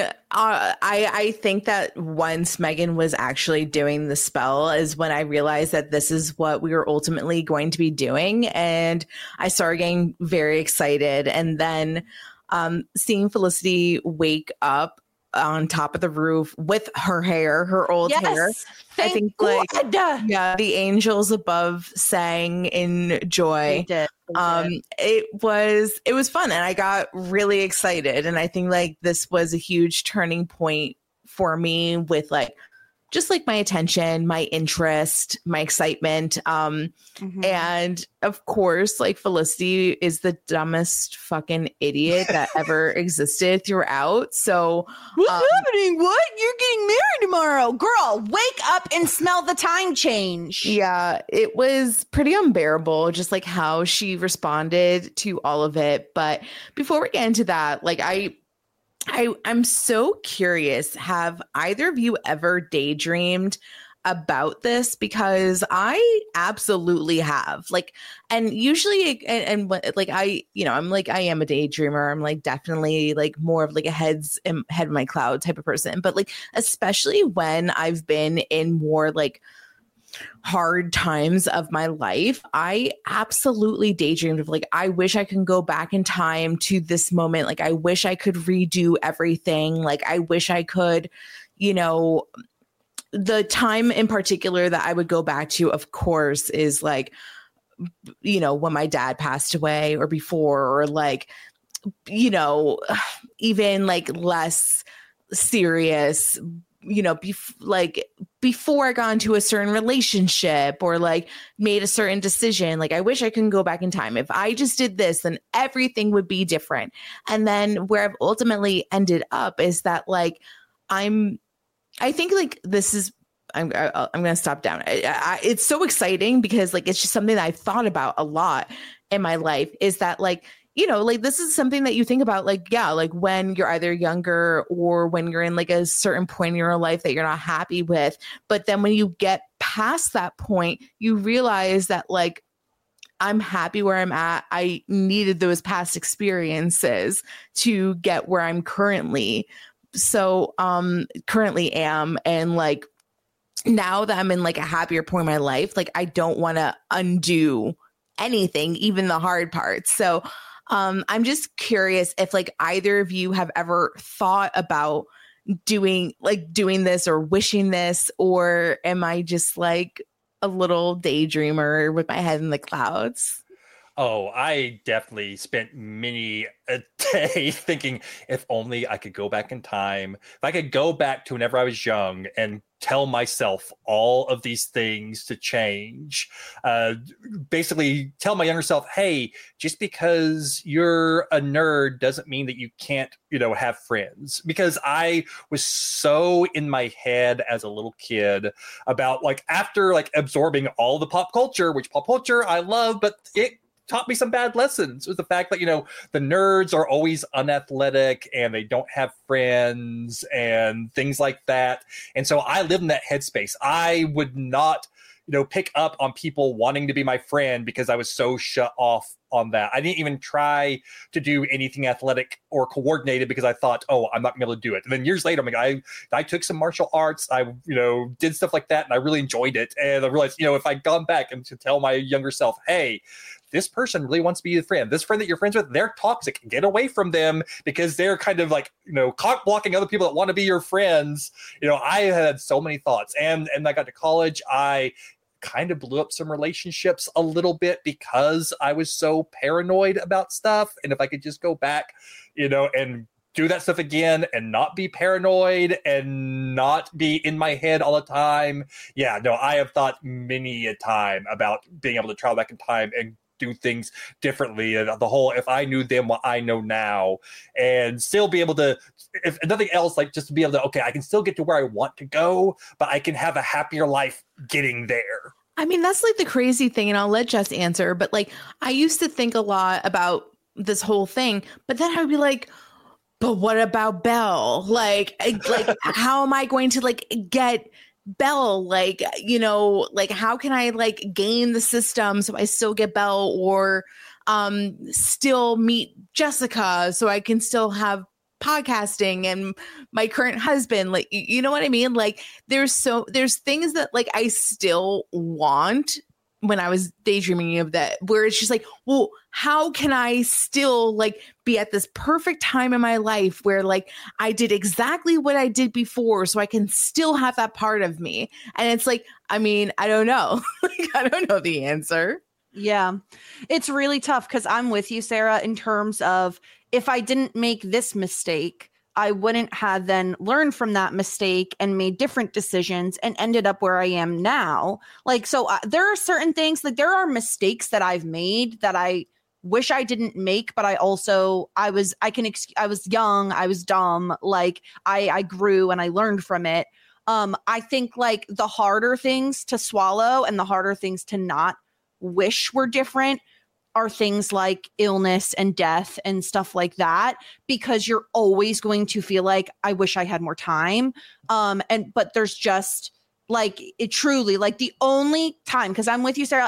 I think that once Megan was actually doing the spell is when I realized that this is what we were ultimately going to be doing. And I started getting very excited. And then seeing Felicity wake up on top of the roof with her hair, her old hair. I think like the angels above sang in joy. They did. It was fun and I got really excited. And I think like this was a huge turning point for me with like just like my attention, my interest, my excitement. And of course, like Felicity is the dumbest fucking idiot that ever existed throughout. So what's happening? What? You're getting married tomorrow. Girl, wake up and smell the time change. Yeah, it was pretty unbearable, just like how she responded to all of it. But before we get into that, like I'm so curious. Have either of you ever daydreamed about this? Because I absolutely have. Like, and usually, and like I'm like I am a daydreamer. I'm like definitely like more of like a head in my cloud type of person. But like especially when I've been in more like hard times of my life, I absolutely daydreamed of like, I wish I could go back in time to this moment. Like, I wish I could redo everything. Like, I wish I could, you know, the time in particular that I would go back to, of course, is like, you know, when my dad passed away or before, or like, you know, even like less serious, you know, before I got into a certain relationship or like made a certain decision. Like, I wish I could go back in time. If I just did this, then everything would be different. And then where I've ultimately ended up is that like, I think like this is, I'm going to stop down. It's so exciting because like, it's just something that I've thought about a lot in my life, is that like, you know, like this is something that you think about, like, yeah, like when you're either younger or when you're in like a certain point in your life that you're not happy with. But then when you get past that point, you realize that like, I'm happy where I'm at. I needed those past experiences to get where I'm currently. So currently am. And like, now that I'm in like a happier point in my life, like I don't want to undo anything, even the hard parts. So I'm just curious if like either of you have ever thought about doing this or wishing this, or am I just like a little daydreamer with my head in the clouds? Oh, I definitely spent many a day thinking, if only I could go back in time. If I could go back to whenever I was young and tell myself all of these things to change. Basically tell my younger self, hey, just because you're a nerd doesn't mean that you can't, have friends. Because I was so in my head as a little kid about after absorbing all the pop culture, which pop culture I love, but it taught me some bad lessons. Was the fact that the nerds are always unathletic and they don't have friends and things like that. And so I lived in that headspace. I would not pick up on people wanting to be my friend because I was so shut off on that. I didn't even try to do anything athletic or coordinated because I thought, oh, I'm not going to be able to do it. And then years later, I took some martial arts. I, did stuff like that and I really enjoyed it. And I realized, if I'd gone back and to tell my younger self, hey, this person really wants to be a friend. This friend that you're friends with, they're toxic. Get away from them because they're kind of cock blocking other people that want to be your friends. I had so many thoughts. And I got to college, I kind of blew up some relationships a little bit because I was so paranoid about stuff. And if I could just go back, and do that stuff again and not be paranoid and not be in my head all the time. Yeah, no, I have thought many a time about being able to travel back in time and do things differently. And the whole, if I knew then what I know now, and still be able to, if nothing else, just to be able to, okay, I can still get to where I want to go, but I can have a happier life getting there. I mean, that's the crazy thing, and I'll let Jess answer, but I used to think a lot about this whole thing, but then I would be like, but what about Belle? How am I going to get Belle? How can I game the system so I still get Belle, or still meet Jessica so I can still have podcasting and my current husband? You know what I mean? There's things that I still want when I was daydreaming of that, where it's just well, how can I still be at this perfect time in my life where I did exactly what I did before so I can still have that part of me? And it's I don't know. I don't know the answer. Yeah, it's really tough because I'm with you, Sarah, in terms of if I didn't make this mistake, I wouldn't have then learned from that mistake and made different decisions and ended up where I am now. There are certain things, there are mistakes that I've made that I wish I didn't make, but I was young, I was dumb, I grew and I learned from it. I think the harder things to swallow and the harder things to not wish were different are things like illness and death and stuff like that, because you're always going to feel I wish I had more time. But there's just it truly, the only time, because I'm with you, Sarah,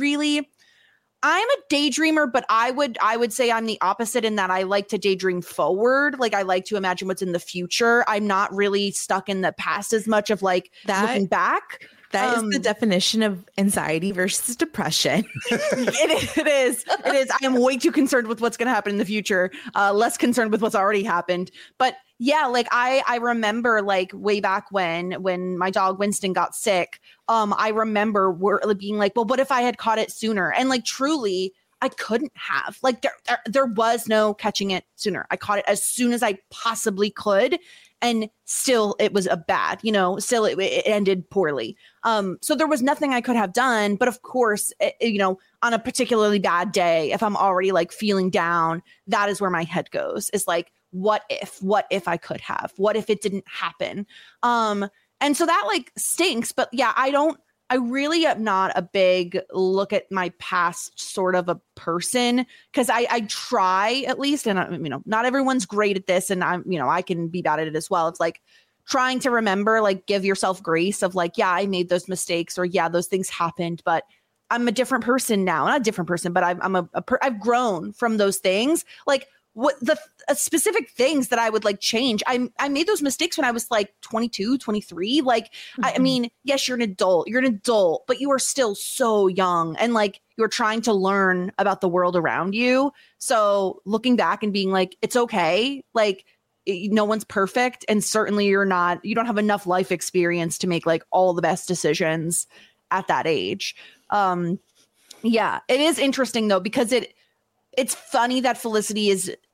I'm a daydreamer, but I would say I'm the opposite in that I like to daydream forward. I like to imagine what's in the future. I'm not really stuck in the past as much of looking back. That is the definition of anxiety versus depression. It is. I am way too concerned with what's going to happen in the future, less concerned with what's already happened. But yeah, I remember way back when my dog Winston got sick, I remember being well, what if I had caught it sooner? And truly, I couldn't have. There was no catching it sooner. I caught it as soon as I possibly could. And still it was still it ended poorly. So there was nothing I could have done. But of course, on a particularly bad day, if I'm already feeling down, that is where my head goes. Is what if I could have? What if it didn't happen? And so that stinks. But yeah, I really am not a big look at my past sort of a person, because I try at least, and not everyone's great at this, and I can be bad at it as well. It's trying to remember, give yourself grace of yeah, I made those mistakes, or yeah, those things happened, but I'm a different person now. Not a different person, but I've grown from those things. What the specific things that I would change. I made those mistakes when I was 22, 23. I mean, yes, you're an adult, but you are still so young, and you're trying to learn about the world around you. So looking back and being it's okay. No one's perfect. And certainly you don't have enough life experience to make all the best decisions at that age. Yeah, it is interesting though, because it's funny that Felicity is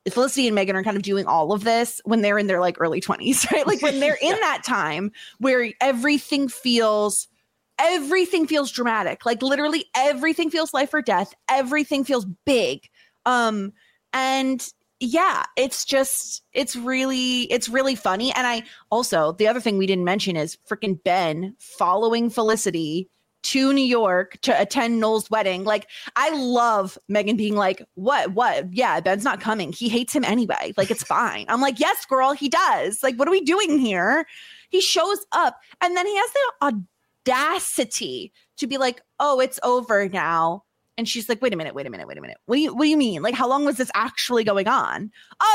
Felicity and Megan are kind of doing all of this when they're in their like early 20s, right? Like when they're in that time where everything feels dramatic. Like literally everything feels life or death. Everything feels big. And yeah, it's really funny. And I also, the other thing we didn't mention is freaking Ben following Felicity to New York to attend Noel's wedding. Like, I love Megan being like, what? Yeah, Ben's not coming. He hates him anyway. Like, it's fine. I'm like, yes, girl, he does. Like, what are we doing here? He shows up and then he has the audacity to be like, oh, it's over now. And she's like, wait a minute. What do you mean? Like, how long was this actually going on?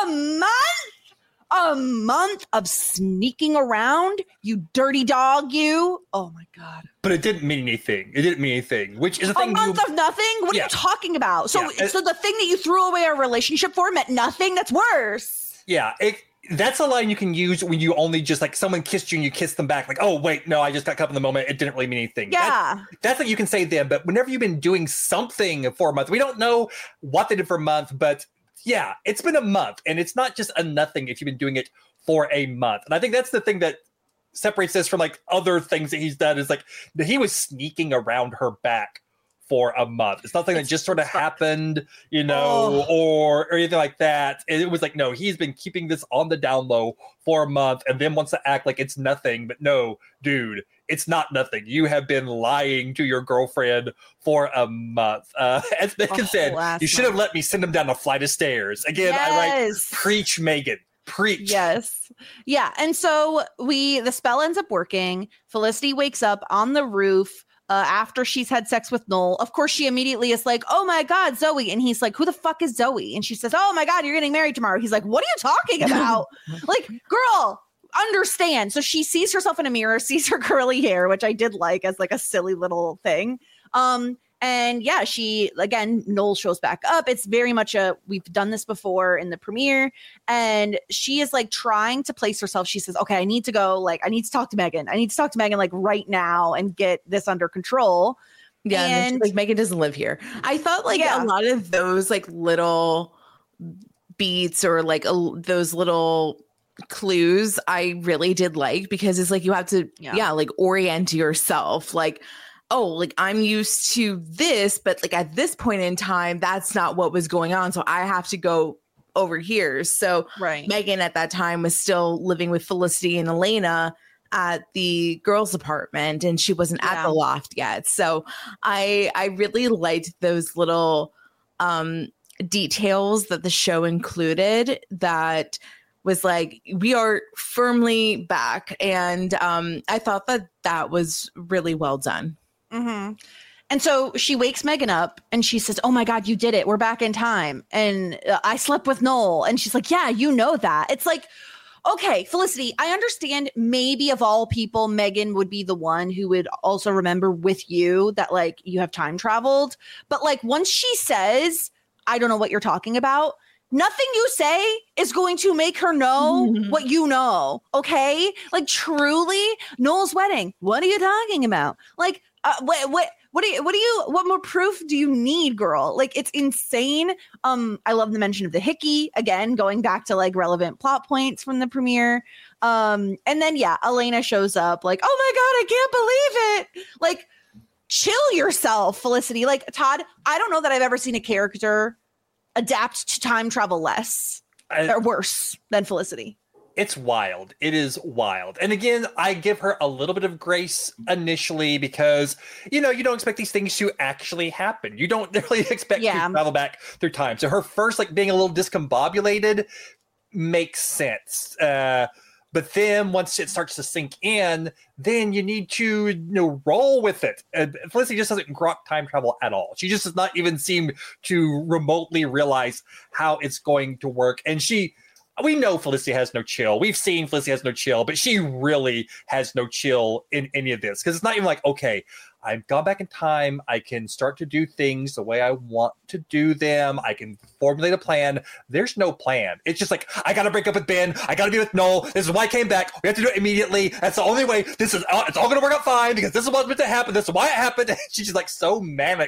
A month of sneaking around, you dirty dog, you. Oh my God. But it didn't mean anything. Which is a thing. A month of nothing? What are you talking about? So the thing that you threw away our relationship for meant nothing? That's worse. Yeah. That's a line you can use when you only just like someone kissed you and you kiss them back. Like, oh, wait, no, I just got caught in the moment. It didn't really mean anything. Yeah. That's what you can say then. But whenever you've been doing something for a month, we don't know what they did for a month, but yeah, it's been a month, and it's not just a nothing if you've been doing it for a month. And I think that's the thing that separates this from like other things that he's done is like that he was sneaking around her back for a month. It's nothing that just sort of happened, or anything like that. It was like, no, he's been keeping this on the down low for a month and then wants to act like it's nothing. But no, dude, it's not nothing. You have been lying to your girlfriend for a month. As Megan said, you should have let me send him down a flight of stairs. Again, I write, preach, Megan. Preach. Yes. Yeah. And so the spell ends up working. Felicity wakes up on the roof after she's had sex with Noel. Of course, she immediately is like, oh my God, Zoe. And he's like, who the fuck is Zoe? And she says, oh my God, you're getting married tomorrow. He's like, what are you talking about? Like, girl, understand. So she sees herself in a mirror, sees her curly hair, which I did like as like a silly little thing. And yeah, Noel shows back up. It's very much we've done this before in the premiere. And she is like trying to place herself. She says, okay, I need to talk to Megan. Like right now and get this under control. Yeah. And like Megan doesn't live here. I thought like a lot of those like little beats or like those little clues I really did like, because it's like you have to like orient yourself like, oh, like I'm used to this, but like at this point in time, that's not what was going on. So I have to go over here. So Megan at that time was still living with Felicity and Elena at the girls' apartment, and she wasn't at the loft yet. So I really liked those little details that the show included that was like, we are firmly back. And I thought that was really well done. Mm-hmm. And so she wakes Megan up and she says, oh my God, you did it. We're back in time. And I slept with Noel. And she's like, yeah, you know that. It's like, okay, Felicity, I understand maybe of all people, Megan would be the one who would also remember with you that like you have time traveled. But like once she says, I don't know what you're talking about, nothing you say is going to make her know what you know. Okay. Like truly, Noel's wedding. What are you talking about? Like, what more proof do you need, girl? Like, it's insane. I love the mention of the hickey again, going back to like relevant plot points from the premiere. And then Elena shows up like, oh my God, I can't believe it. Like, chill yourself, Felicity. Like, Todd, I don't know that I've ever seen a character adapt to time travel less or worse than Felicity. It's wild. It is wild. And again, I give her a little bit of grace initially because, you don't expect these things to actually happen. You don't really expect to travel back through time. So her first, like, being a little discombobulated makes sense. But then once it starts to sink in, then you need to, roll with it. Felicity just doesn't grok time travel at all. She just does not even seem to remotely realize how it's going to work. And we know Felicity has no chill. We've seen Felicity has no chill, but she really has no chill in any of this. Because it's not even like, okay, I've gone back in time. I can start to do things the way I want to do them. I can formulate a plan. There's no plan. It's just like, I got to break up with Ben. I got to be with Noel. This is why I came back. We have to do it immediately. That's the only way. It's all going to work out fine because this is what's meant to happen. This is why it happened. She's just like so manic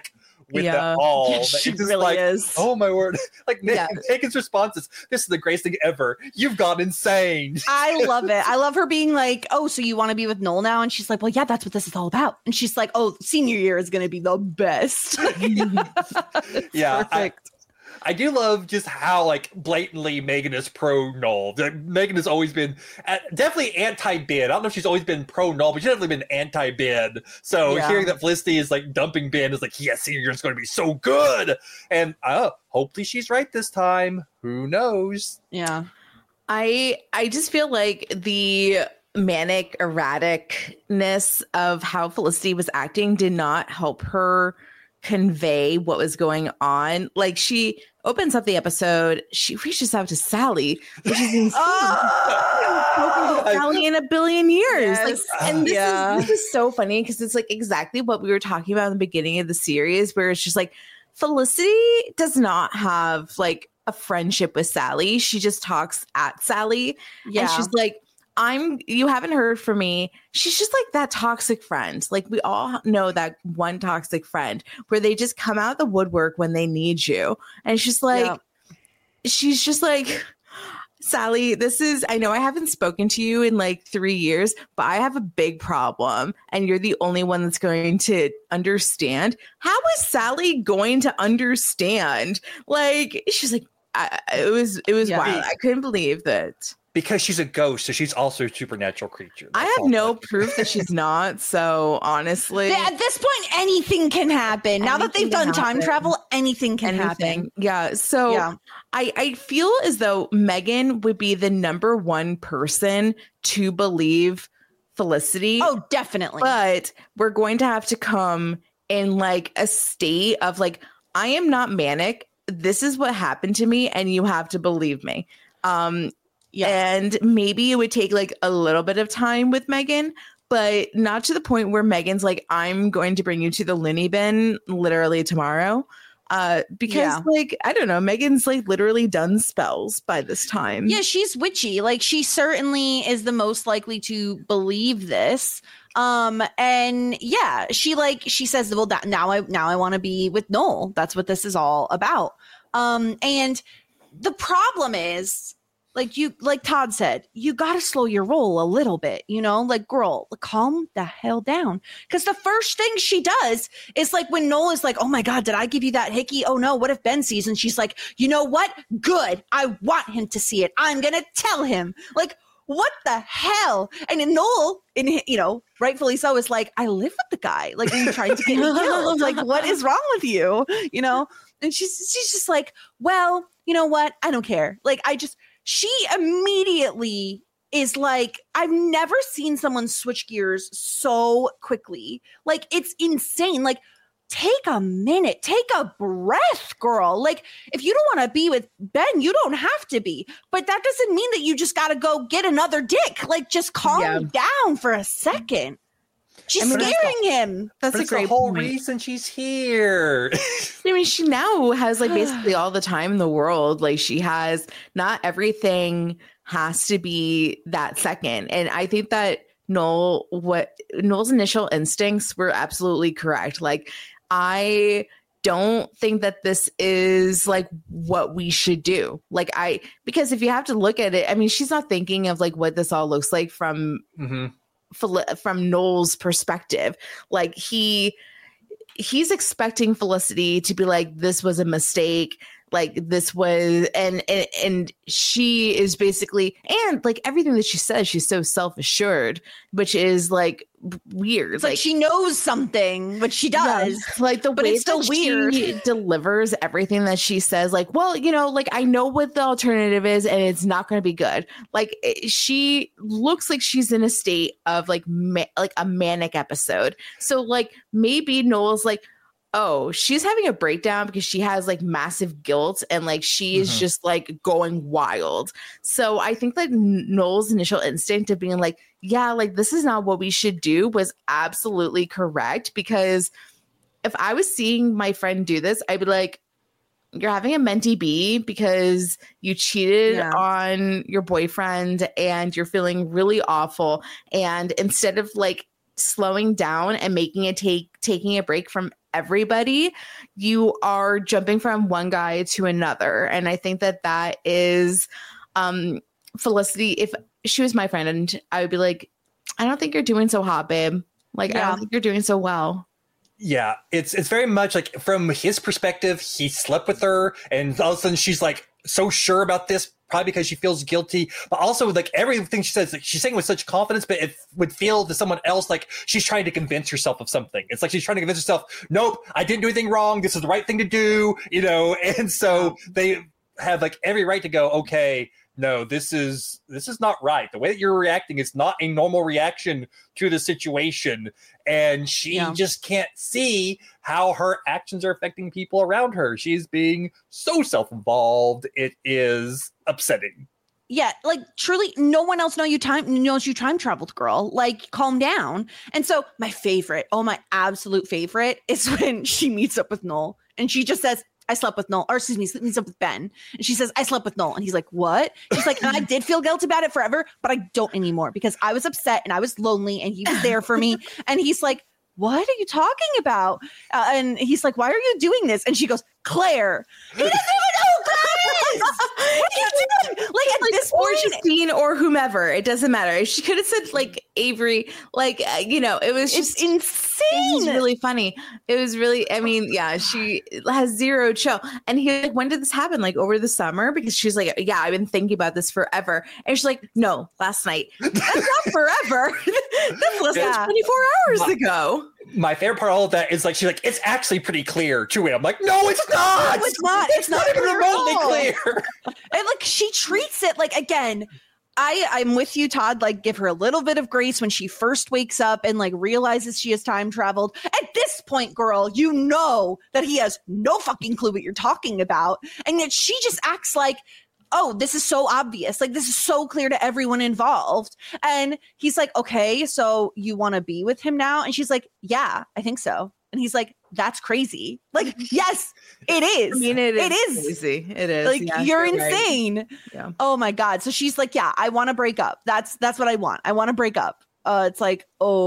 with them all. Yeah, Like, she it's just really like, is. oh my word. Like Yeah. Megan's response is, this is the greatest thing ever. You've gone insane. I love it. I love her being like, oh, so you want to be with Noel now? And she's like, well, yeah, that's what this is all about. And she's like, oh, senior year is going to be the best. Yeah, perfect. I do love just how like blatantly Megan is pro Noel. Like, Megan has always been definitely anti-Ben. I don't know if she's always been pro Noel, but she's definitely been anti-Ben. So Yeah. hearing that Felicity is like dumping Ben is like, yes, senior year is going to be so good. And hopefully she's right this time. Who knows? Yeah. I just feel like the manic erraticness of how Felicity was acting did not help her convey what was going on. Like, she opens up the episode, she reaches out to Sally, which is insane. Sally in a billion years. Like, Yes. and Yeah. this is so funny because it's like exactly what we were talking about in the beginning of the series, where it's just like Felicity does not have like a friendship with Sally. She just talks at Sally. Yeah. And she's like, you haven't heard from me. She's just like that toxic friend. Like, we all know that one toxic friend where they just come out of the woodwork when they need you. And she's like, she's just like, Sally, I know I haven't spoken to you in like 3 years, but I have a big problem and you're the only one that's going to understand. How is Sally going to understand? Like, she's like, it was wild. I couldn't believe that. Because she's a ghost, so she's also a supernatural creature. I have no proof that she's not. So honestly, At this point, anything can happen. Now that they've Anything done can time happen. travel, anything can happen. Yeah. So Yeah. I feel as though Megan would be the number one person to believe Felicity. Oh, definitely. But we're going to have to come in like a state of like, I am not manic. This is what happened to me, and you have to believe me. Yeah. And maybe it would take like a little bit of time with Megan, but not to the point where Megan's like, I'm going to bring you to the loony bin literally tomorrow. Because like, I don't know, Megan's like literally done spells by this time. Yeah, she's witchy. Like, she certainly is the most likely to believe this. And yeah, she says, well, now I want to be with Noel. That's what this is all about. And the problem is, like Todd said, you got to slow your roll a little bit, like, girl, calm the hell down. Because the first thing she does is like, when Noel is like, oh my God, did I give you that hickey? Oh no, what if Ben sees? And she's like, you know what? Good. I want him to see it. I'm going to tell him. Like, what the hell? And then Noel, rightfully so, is like, I live with the guy. Like, are you trying to get me killed? Like, what is wrong with you? And she's just like, well, you know what? I don't care. Like, she immediately is like, I've never seen someone switch gears so quickly. Like, it's insane. Like, take a minute, take a breath, girl. Like, if you don't want to be with Ben, you don't have to be. But that doesn't mean that you just got to go get another dick. Like, just calm down for a second. She's scaring him. That's a great the whole point. reason she's here. I mean, she now has like basically all the time in the world. Like, she has, not everything has to be that second. And I think that Noel's initial instincts were absolutely correct. Like, I don't think that this is like what we should do. Like, because if you have to look at it, I mean, she's not thinking of like what this all looks like from Noel's perspective. Like, he's expecting Felicity to be like, this was a mistake. Like, this was, and she is basically, and like everything that she says, she's so self-assured, which is like weird. It's like she knows something, but she does. Yeah, like the but way it's still that weird. she delivers everything that she says, like, well, like, I know what the alternative is, and it's not going to be good. Like, she looks like she's in a state of like like a manic episode. So like, maybe Noel's like, oh, she's having a breakdown because she has like massive guilt, and like she is just like going wild. So I think that Noel's initial instinct of being like, yeah, like, this is not what we should do was absolutely correct. Because if I was seeing my friend do this, I'd be like, you're having a mentee B because you cheated on your boyfriend and you're feeling really awful. And instead of like slowing down and making it taking a break from everybody, you are jumping from one guy to another. And I think that is Felicity. If she was my friend, and I would be like, I don't think you're doing so hot, babe. Like, I don't think you're doing so well. Yeah, it's very much like from his perspective, he slept with her, and all of a sudden she's like so sure about this, probably because she feels guilty. But also, like everything she says, like, she's saying with such confidence, but it would feel to someone else like she's trying to convince herself of something. It's like she's trying to convince herself, nope, I didn't do anything wrong. This is the right thing to do, you know. And so they have like every right to go, okay, no, this is not right. The way that you're reacting is not a normal reaction to the situation. And she just can't see how her actions are affecting people around her. She's being so self-involved. It is upsetting. Yeah, like truly no one else knows you time traveled, girl. Like, calm down. And so my absolute favorite is when she meets up with Noel and she just says, I slept with Noel, or excuse me, meets up with Ben. And she says, I slept with Noel. And he's like, what? She's like, and I did feel guilty about it forever, but I don't anymore because I was upset and I was lonely and he was there for me. And he's like, what are you talking about? And he's like, why are you doing this? And she goes, Claire. He doesn't even know who Claire is. What are you doing? Like, at this point, Dean or whomever, it doesn't matter. She could have said like Avery, like, it was just insane. It was really funny. It was really, I mean, yeah, she has zero chill. And he like, when did this happen? Like over the summer? Because she's like, yeah, I've been thinking about this forever. And she's like, no, last night. That's not forever. That's less than 24 hours ago. My favorite part of all of that is like, she's like, it's actually pretty clear to him. I'm like, no, it's not. No, it's not. It's not even remotely clear. And like, she treats it like, again, I'm with you, Todd. Like, give her a little bit of grace when she first wakes up and like realizes she has time traveled. At this point, girl, you know that he has no fucking clue what you're talking about. And yet she just acts like, oh, this is so obvious. Like, this is so clear to everyone involved. And he's like, okay, so you want to be with him now? And she's like, yeah, I think so. And he's like, that's crazy. Like, yes, it is. I mean, it is crazy. It is. Like, yeah, you're insane. Right. Yeah. Oh my God. So she's like, yeah, I want to break up. That's what I want. I want to break up. It's like,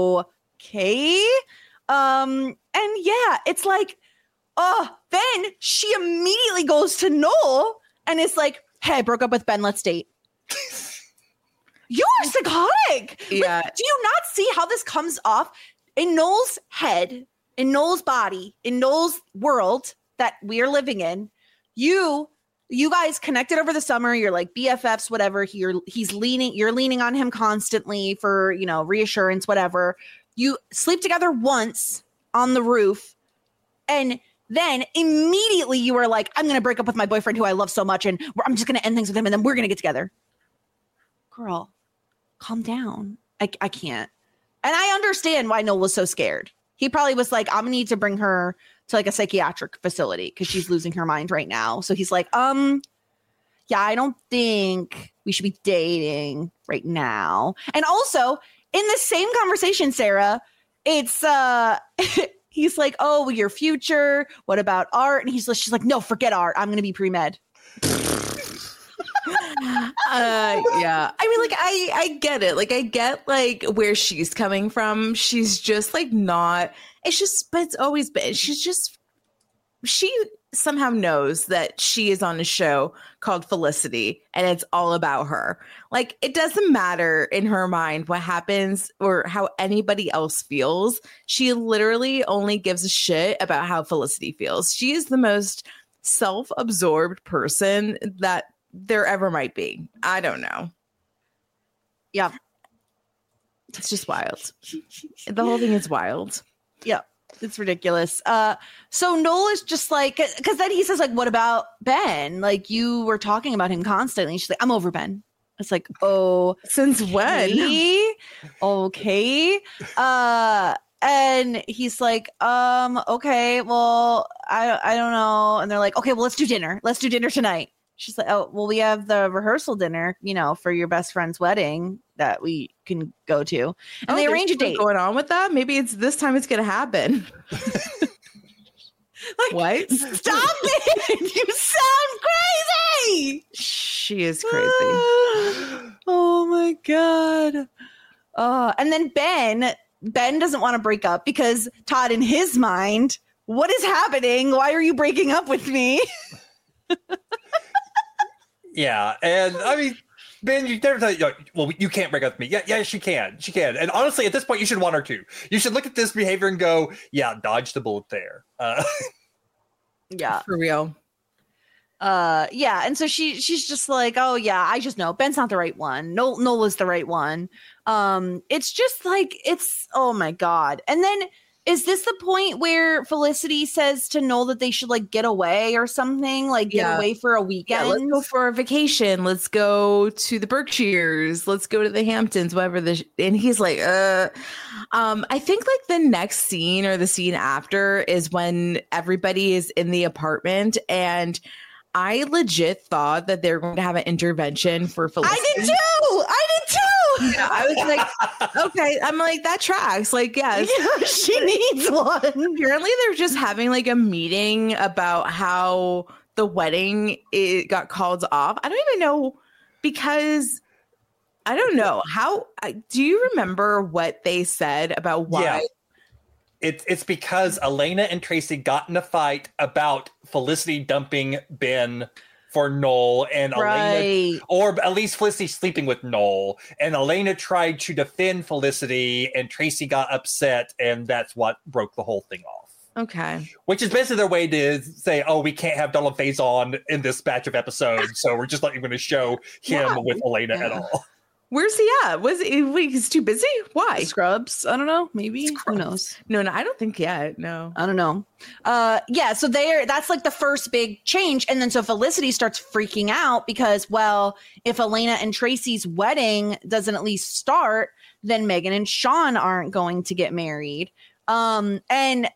okay. And yeah, it's like, then she immediately goes to Noel and is like, hey, I broke up with Ben. Let's date. You're psychotic. Yeah. Like, do you not see how this comes off in Noel's head, in Noel's body, in Noel's world that we're living in? You guys connected over the summer. You're like BFFs, whatever. You're leaning on him constantly for, reassurance, whatever. You sleep together once on the roof, and then immediately you were like, I'm going to break up with my boyfriend who I love so much, and I'm just going to end things with him, and then we're going to get together. Girl, calm down. I can't. And I understand why Noel was so scared. He probably was like, I'm going to need to bring her to like a psychiatric facility because she's losing her mind right now. So he's like, yeah, I don't think we should be dating right now. And also in the same conversation, Sarah, it's, he's like, oh, well, your future. What about art? And she's like, no, forget art. I'm going to be pre-med. Yeah. I mean, like, I get it. Like, I get like where she's coming from. She's just like not, it's just, but it's always been, she somehow knows that she is on a show called Felicity and it's all about her. Like, it doesn't matter in her mind what happens or how anybody else feels. She literally only gives a shit about how Felicity feels. She is the most self-absorbed person that there ever might be. I don't know. Yeah. It's just wild. The whole thing is wild. Yeah. It's ridiculous. So Noel is just like, because then he says, like, what about Ben? Like, you were talking about him constantly. She's like, I'm over Ben. It's like, oh, since when? Okay. And he's like, okay, well, I don't know. And they're like, okay, well, let's do dinner. Let's do dinner tonight. She's like, oh, well, we have the rehearsal dinner, for your best friend's wedding that we can go to. And they arrange a date. Going on with that? Maybe it's this time it's going to happen. Like, what? Stop it! You sound crazy! She is crazy. Oh my God. And then Ben doesn't want to break up because Todd, in his mind, what is happening? Why are you breaking up with me? Yeah, and I mean, Ben, you never tell well, you can't break up with me. Yeah, she can. And honestly, at this point, you should want her to. You should look at this behavior and go, yeah, dodge the bullet there. Yeah, For real. yeah, and so she's just like, oh yeah, I just know Ben's not the right one. Nola's the right one. It's just like, it's, oh my god. And then is this the point where Felicity says to Noel that they should like get away or something, like get Yeah. away for a weekend? Yeah, let's go for a vacation. Let's go to the Berkshires. Let's go to the Hamptons, whatever. And he's like, I think like the next scene or the scene after is when everybody is in the apartment, and I legit thought that they were going to have an intervention for Felicity. I did too. Yeah, I was like, okay. I'm like, that tracks. Like, yes. Yeah, she needs one. Apparently, they're just having like a meeting about how the wedding got called off. I don't even know, because I don't know how. Do you remember what they said about why? Yeah. It's because Elena and Tracy got in a fight about Felicity dumping Ben for Noel, and Elena, or at least Felicity sleeping with Noel, and Elena tried to defend Felicity, and Tracy got upset, and that's what broke the whole thing off. Okay. Which is basically their way to say, oh, we can't have Donald Faison in this batch of episodes, so we're just not even going to show him with Elena at all. Where's he at? He's too busy? Why? Scrubs? I don't know. Maybe. Who knows? No, I don't think yet. No. I don't know. Yeah, so that's like the first big change. And then so Felicity starts freaking out because, well, if Elena and Tracy's wedding doesn't at least start, then Megan and Sean aren't going to get married. And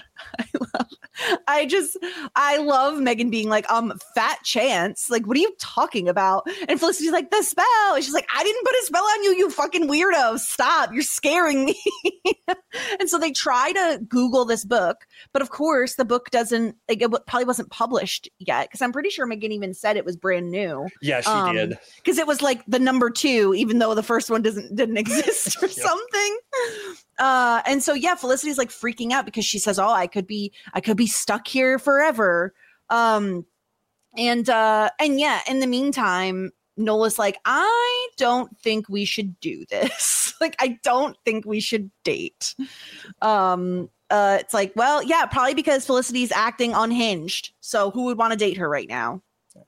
I love Megan being like, fat chance. Like, what are you talking about? And Felicity's like, the spell. And she's like, I didn't put a spell on you, you fucking weirdo. Stop. You're scaring me. And so they try to Google this book, but of course the book doesn't, like, it probably wasn't published yet. Cause I'm pretty sure Megan even said it was brand new. Yeah, she did. Cause it was like the number 2, even though the first one didn't exist or something. And so, yeah, Felicity's like freaking out because she says, oh, I could be stuck here forever. And yeah, in the meantime, Nola's like, I don't think we should do this. Like, I don't think we should date. It's like, well, yeah, probably because Felicity's acting unhinged. So who would want to date her right now?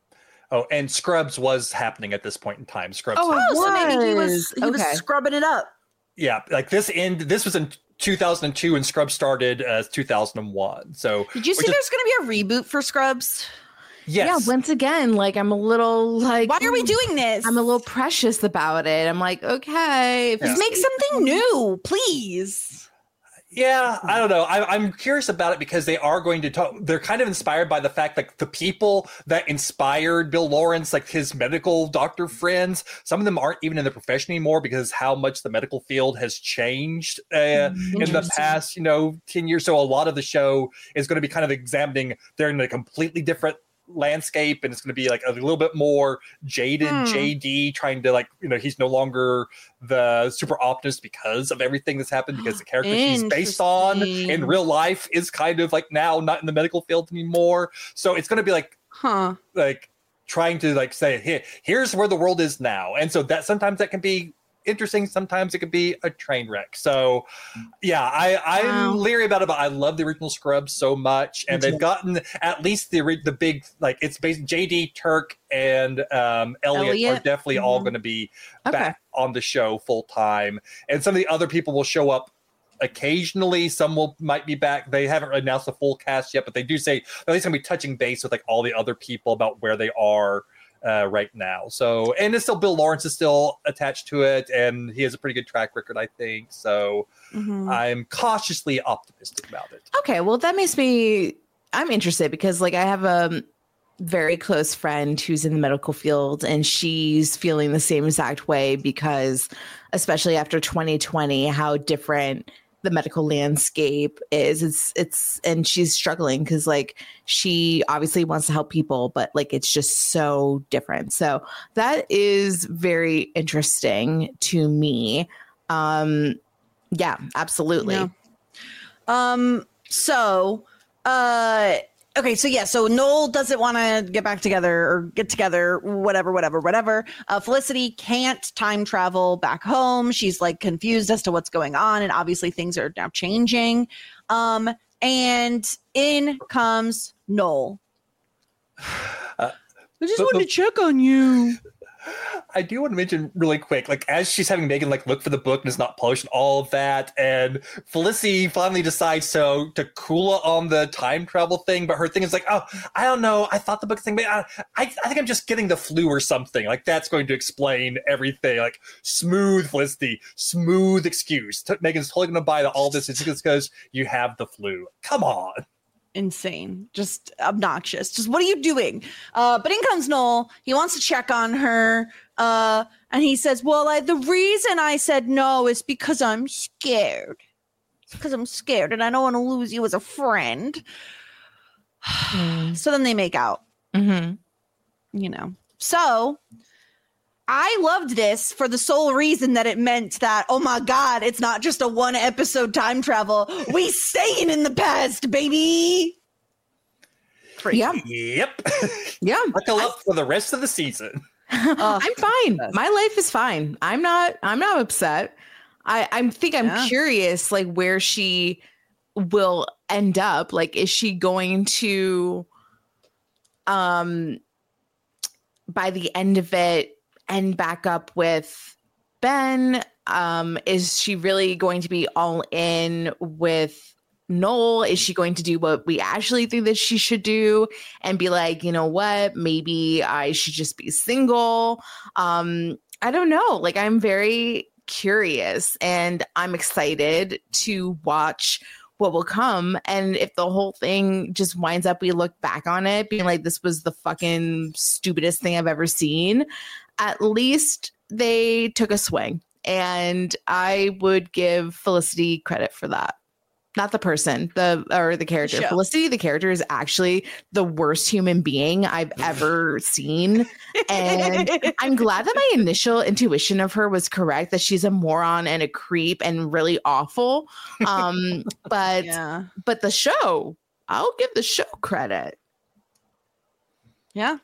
Oh, and Scrubs was happening at this point in time. Scrubs. So maybe he was scrubbing it up. Yeah, like this was in 2002 and Scrubs started as 2001. So did you see there's going to be a reboot for Scrubs? Yes. Yeah, once again, like, I'm a little like, why are we doing this? I'm a little precious about it. I'm like, okay, just make something new, please. Yeah, I don't know. I'm curious about it because they are going to talk. They're kind of inspired by the fact, like, the people that inspired Bill Lawrence, like his medical doctor friends, some of them aren't even in the profession anymore because how much the medical field has changed in the past, 10 years. So a lot of the show is going to be kind of examining, they're in a completely different landscape, and it's going to be like a little bit more jaded JD trying to, like, he's no longer the super optimist because of everything that's happened, because the character he's based on in real life is kind of like now not in the medical field anymore. So it's going to be like like trying to like say, here's where the world is now. And so that sometimes that can be interesting, sometimes it could be a train wreck. So yeah, I'm leery about it, but I love the original Scrubs so much, and they've gotten at least the big, like, it's based JD, Turk, and Elliot are definitely all going to be back on the show full time, and some of the other people will show up occasionally. Some might be back. They haven't announced the full cast yet, but they do say at least going to be touching base with like all the other people about where they are right now. So, and it's still Bill Lawrence is still attached to it, and he has a pretty good track record, I think. So I'm cautiously optimistic about it. Okay, well, that makes I'm interested because, like, I have a very close friend who's in the medical field, and she's feeling the same exact way because, especially after 2020, how different the medical landscape is. It's and she's struggling because, like, she obviously wants to help people, but like, it's just so different. So that is very interesting to me. Yeah, absolutely. Yeah. So Okay, so Noel doesn't want to get back together or get together, whatever. Felicity can't time travel back home. She's like confused as to what's going on, and obviously things are now changing. And in comes Noel. I just wanted to check on you. I do want to mention really quick, like as she's having Megan like look for the book and it's not published and all of that, and Felicity finally decides to cool on the time travel thing, but her thing is like, oh, I don't know, I thought the book thing, but I think I'm just getting the flu or something. Like that's going to explain everything. Like smooth Felicity, smooth excuse. Megan's totally going to buy that all this is just because you have the flu. Come on. Insane, just obnoxious. Just what are you doing? But in comes Noel. He wants to check on her, and he says, "Well, the reason I said no is because I'm scared. It's because I'm scared, and I don't want to lose you as a friend." So then they make out. Mm-hmm. You know. So I loved this for the sole reason that it meant that, oh my God, it's not just a 1 episode time travel. We staying in the past, baby. Crazy. Yeah. Yep. Yeah. Buckle up for the rest of the season. I'm fine. My life is fine. I'm not upset. I think I'm curious, like where she will end up. Like, is she going to, by the end of it, end back up with Ben? Is she really going to be all in with Noel? Is she going to do what we actually think that she should do and be like, you know what, maybe I should just be single? I don't know. Like, I'm very curious and I'm excited to watch what will come. And if the whole thing just winds up, we look back on it being like, this was the fucking stupidest thing I've ever seen, at least they took a swing. And I would give Felicity credit for that. Not the person, the character. Show. Felicity, the character, is actually the worst human being I've ever seen. And I'm glad that my initial intuition of her was correct, that she's a moron and a creep and really awful. But the show, I'll give the show credit. Yeah.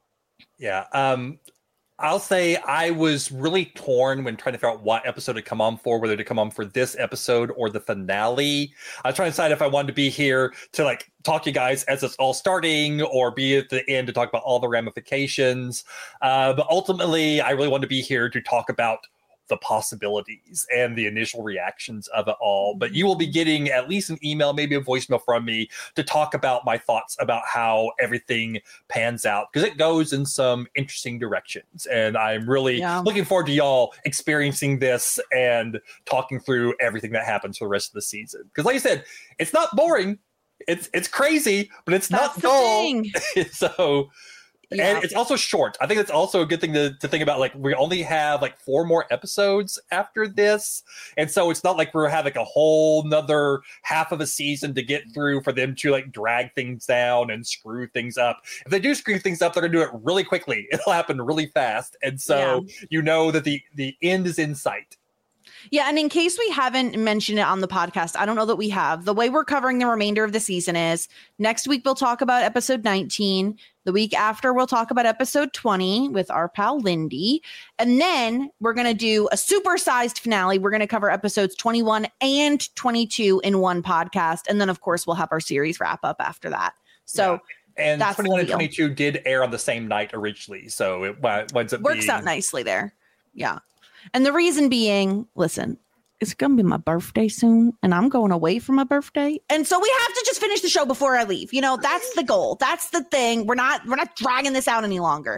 Yeah. I'll say I was really torn when trying to figure out what episode to come on for, whether to come on for this episode or the finale. I was trying to decide if I wanted to be here to like talk to you guys as it's all starting or be at the end to talk about all the ramifications. But ultimately, I really wanted to be here to talk about the possibilities and the initial reactions of it all. But you will be getting at least an email, maybe a voicemail from me to talk about my thoughts about how everything pans out, because it goes in some interesting directions. And I'm really looking forward to y'all experiencing this and talking through everything that happens for the rest of the season. Because like I said, it's not boring. It's crazy, but it's not dull. So... Yeah. And it's also short. I think it's also a good thing to think about. Like, we only have like 4 more episodes after this. And so it's not like we're having a whole nother half of a season to get through for them to like drag things down and screw things up. If they do screw things up, they're going to do it really quickly. It'll happen really fast. And so you know that the end is in sight. Yeah, and in case we haven't mentioned it on the podcast, I don't know that we have. The way we're covering the remainder of the season is next week we'll talk about episode 19. The week after we'll talk about episode 20 with our pal Lindy. And then we're going to do a supersized finale. We're going to cover episodes 21 and 22 in one podcast. And then, of course, we'll have our series wrap up after that. So and 21 and 22 did air on the same night originally. So it winds up works out nicely there. Yeah. And the reason being, listen, it's going to be my birthday soon, and I'm going away for my birthday. And so we have to just finish the show before I leave. You know, that's the goal. That's the thing. We're not dragging this out any longer.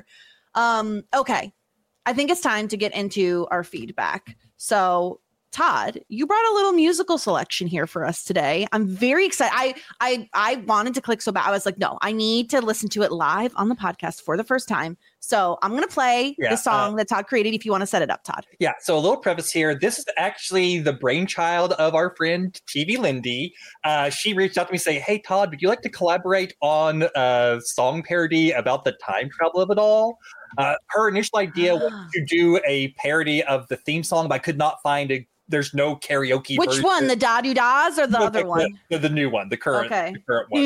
Okay. I think it's time to get into our feedback. So, Todd, you brought a little musical selection here for us today. I'm very excited. I wanted to click so bad. I was like, no, I need to listen to it live on the podcast for the first time. So I'm going to play the song that Todd created if you want to set it up, Todd. Yeah, so a little preface here. This is actually the brainchild of our friend TV Lindy. She reached out to me saying, hey, Todd, would you like to collaborate on a song parody about the time travel of it all? Her initial idea was to do a parody of the theme song, but I could not find there's no karaoke Which version. one? The Da-Do-Das or the other one? The new one, the current one.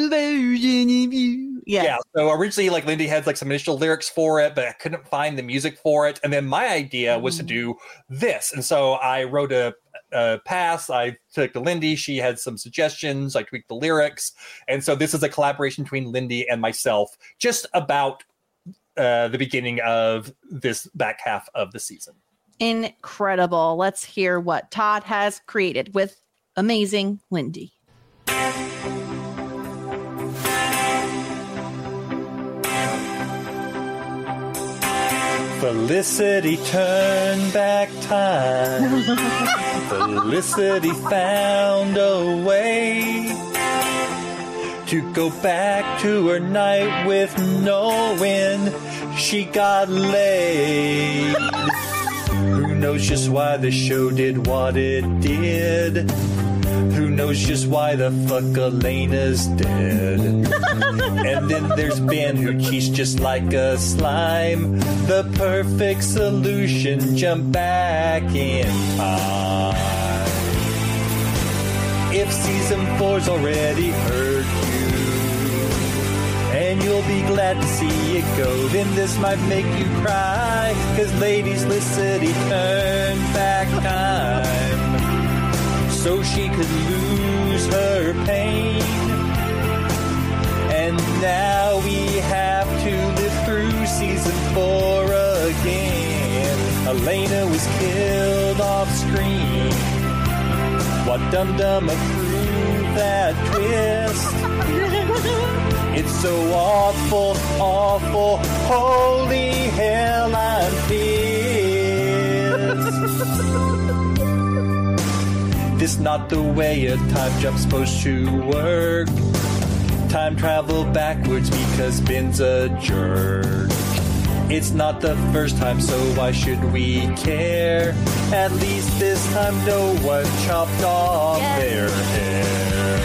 Yeah. So originally, like, Lindy had like some initial lyrics for it, but I couldn't find the music for it. And then my idea was to do this. And so I wrote a pass. I took to Lindy. She had some suggestions. I tweaked the lyrics. And so this is a collaboration between Lindy and myself, just about the beginning of this back half of the season. Incredible. Let's hear what Todd has created with amazing Lindy. Felicity turned back time. Felicity found a way to go back to her night with knowing she got laid. Who knows just why the show did what it did? Who knows just why the fuck Elena's dead? And then there's Ben, who cheats just like a slime. The perfect solution, jump back in time. If season 4's already hurt you, and you'll be glad to see it go, then this might make you cry, 'cause Lady Felicity turned back time so she could lose her pain. And now we have to live through season 4 again. Elena was killed off screen. What dum-dum approved that twist? It's so awful, awful, holy hell, I'm pissed. This not the way a time jump's supposed to work. Time travel backwards because Ben's a jerk. It's not the first time, so why should we care? At least this time no one chopped off their hair.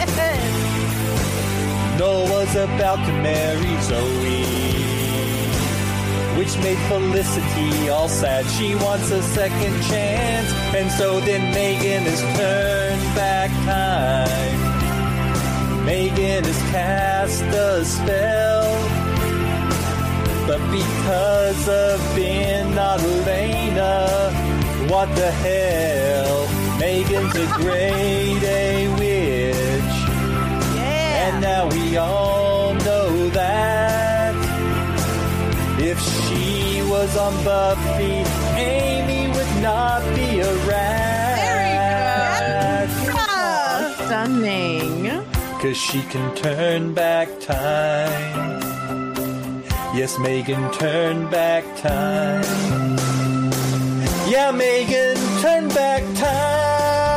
Noah's about to marry Zoe, which made Felicity all sad. She wants a second chance, and so then Megan has turned back time. Megan has cast a spell, but because of Ben, not Elena, what the hell? Megan's a grade A witch, and now we all know that. If she was on Buffy, Amy would not be a rat. Stunning. 'Cause she can turn back time. Yes, Megan turned back time. Yeah, Megan turned back time.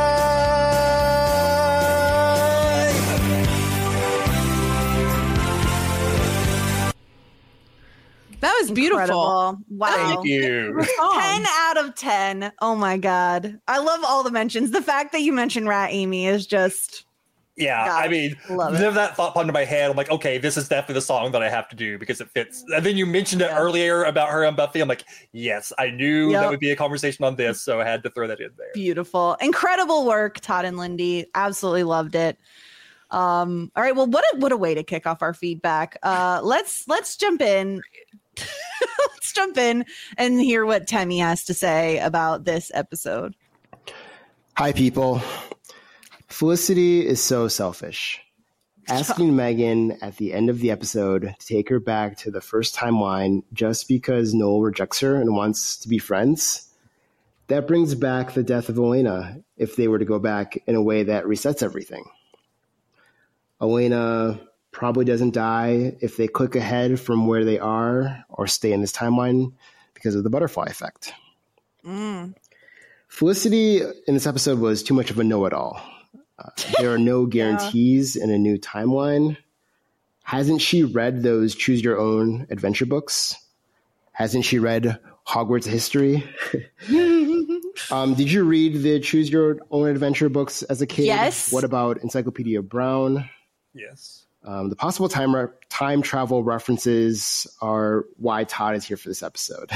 That was beautiful. Incredible. Wow. Thank you. 10 out of 10. Oh my God. I love all the mentions. The fact that you mentioned Rat Amy is just... Yeah, God, I mean, never that thought popped into my head. I'm like, okay, this is definitely the song that I have to do because it fits. And then you mentioned it earlier about her on Buffy. I'm like, yes, I knew that would be a conversation on this, so I had to throw that in there. Beautiful. Incredible work, Todd and Lindy. Absolutely loved it. All right, well, what a way to kick off our feedback. Let's jump in. Let's jump in and hear what Temmie has to say about this episode. Hi, people. Felicity is so selfish. Asking Megan at the end of the episode to take her back to the first timeline just because Noel rejects her and wants to be friends, that brings back the death of Elena if they were to go back in a way that resets everything. Elena probably doesn't die if they click ahead from where they are or stay in this timeline because of the butterfly effect. Felicity in this episode was too much of a know-it-all. There are no guarantees in a new timeline. Hasn't she read those choose your own adventure books? Hasn't she read Hogwarts history? Did you read the Choose Your Own Adventure books as a kid? Yes. What about Encyclopedia Brown? Yes. The possible time travel references are why Todd is here for this episode.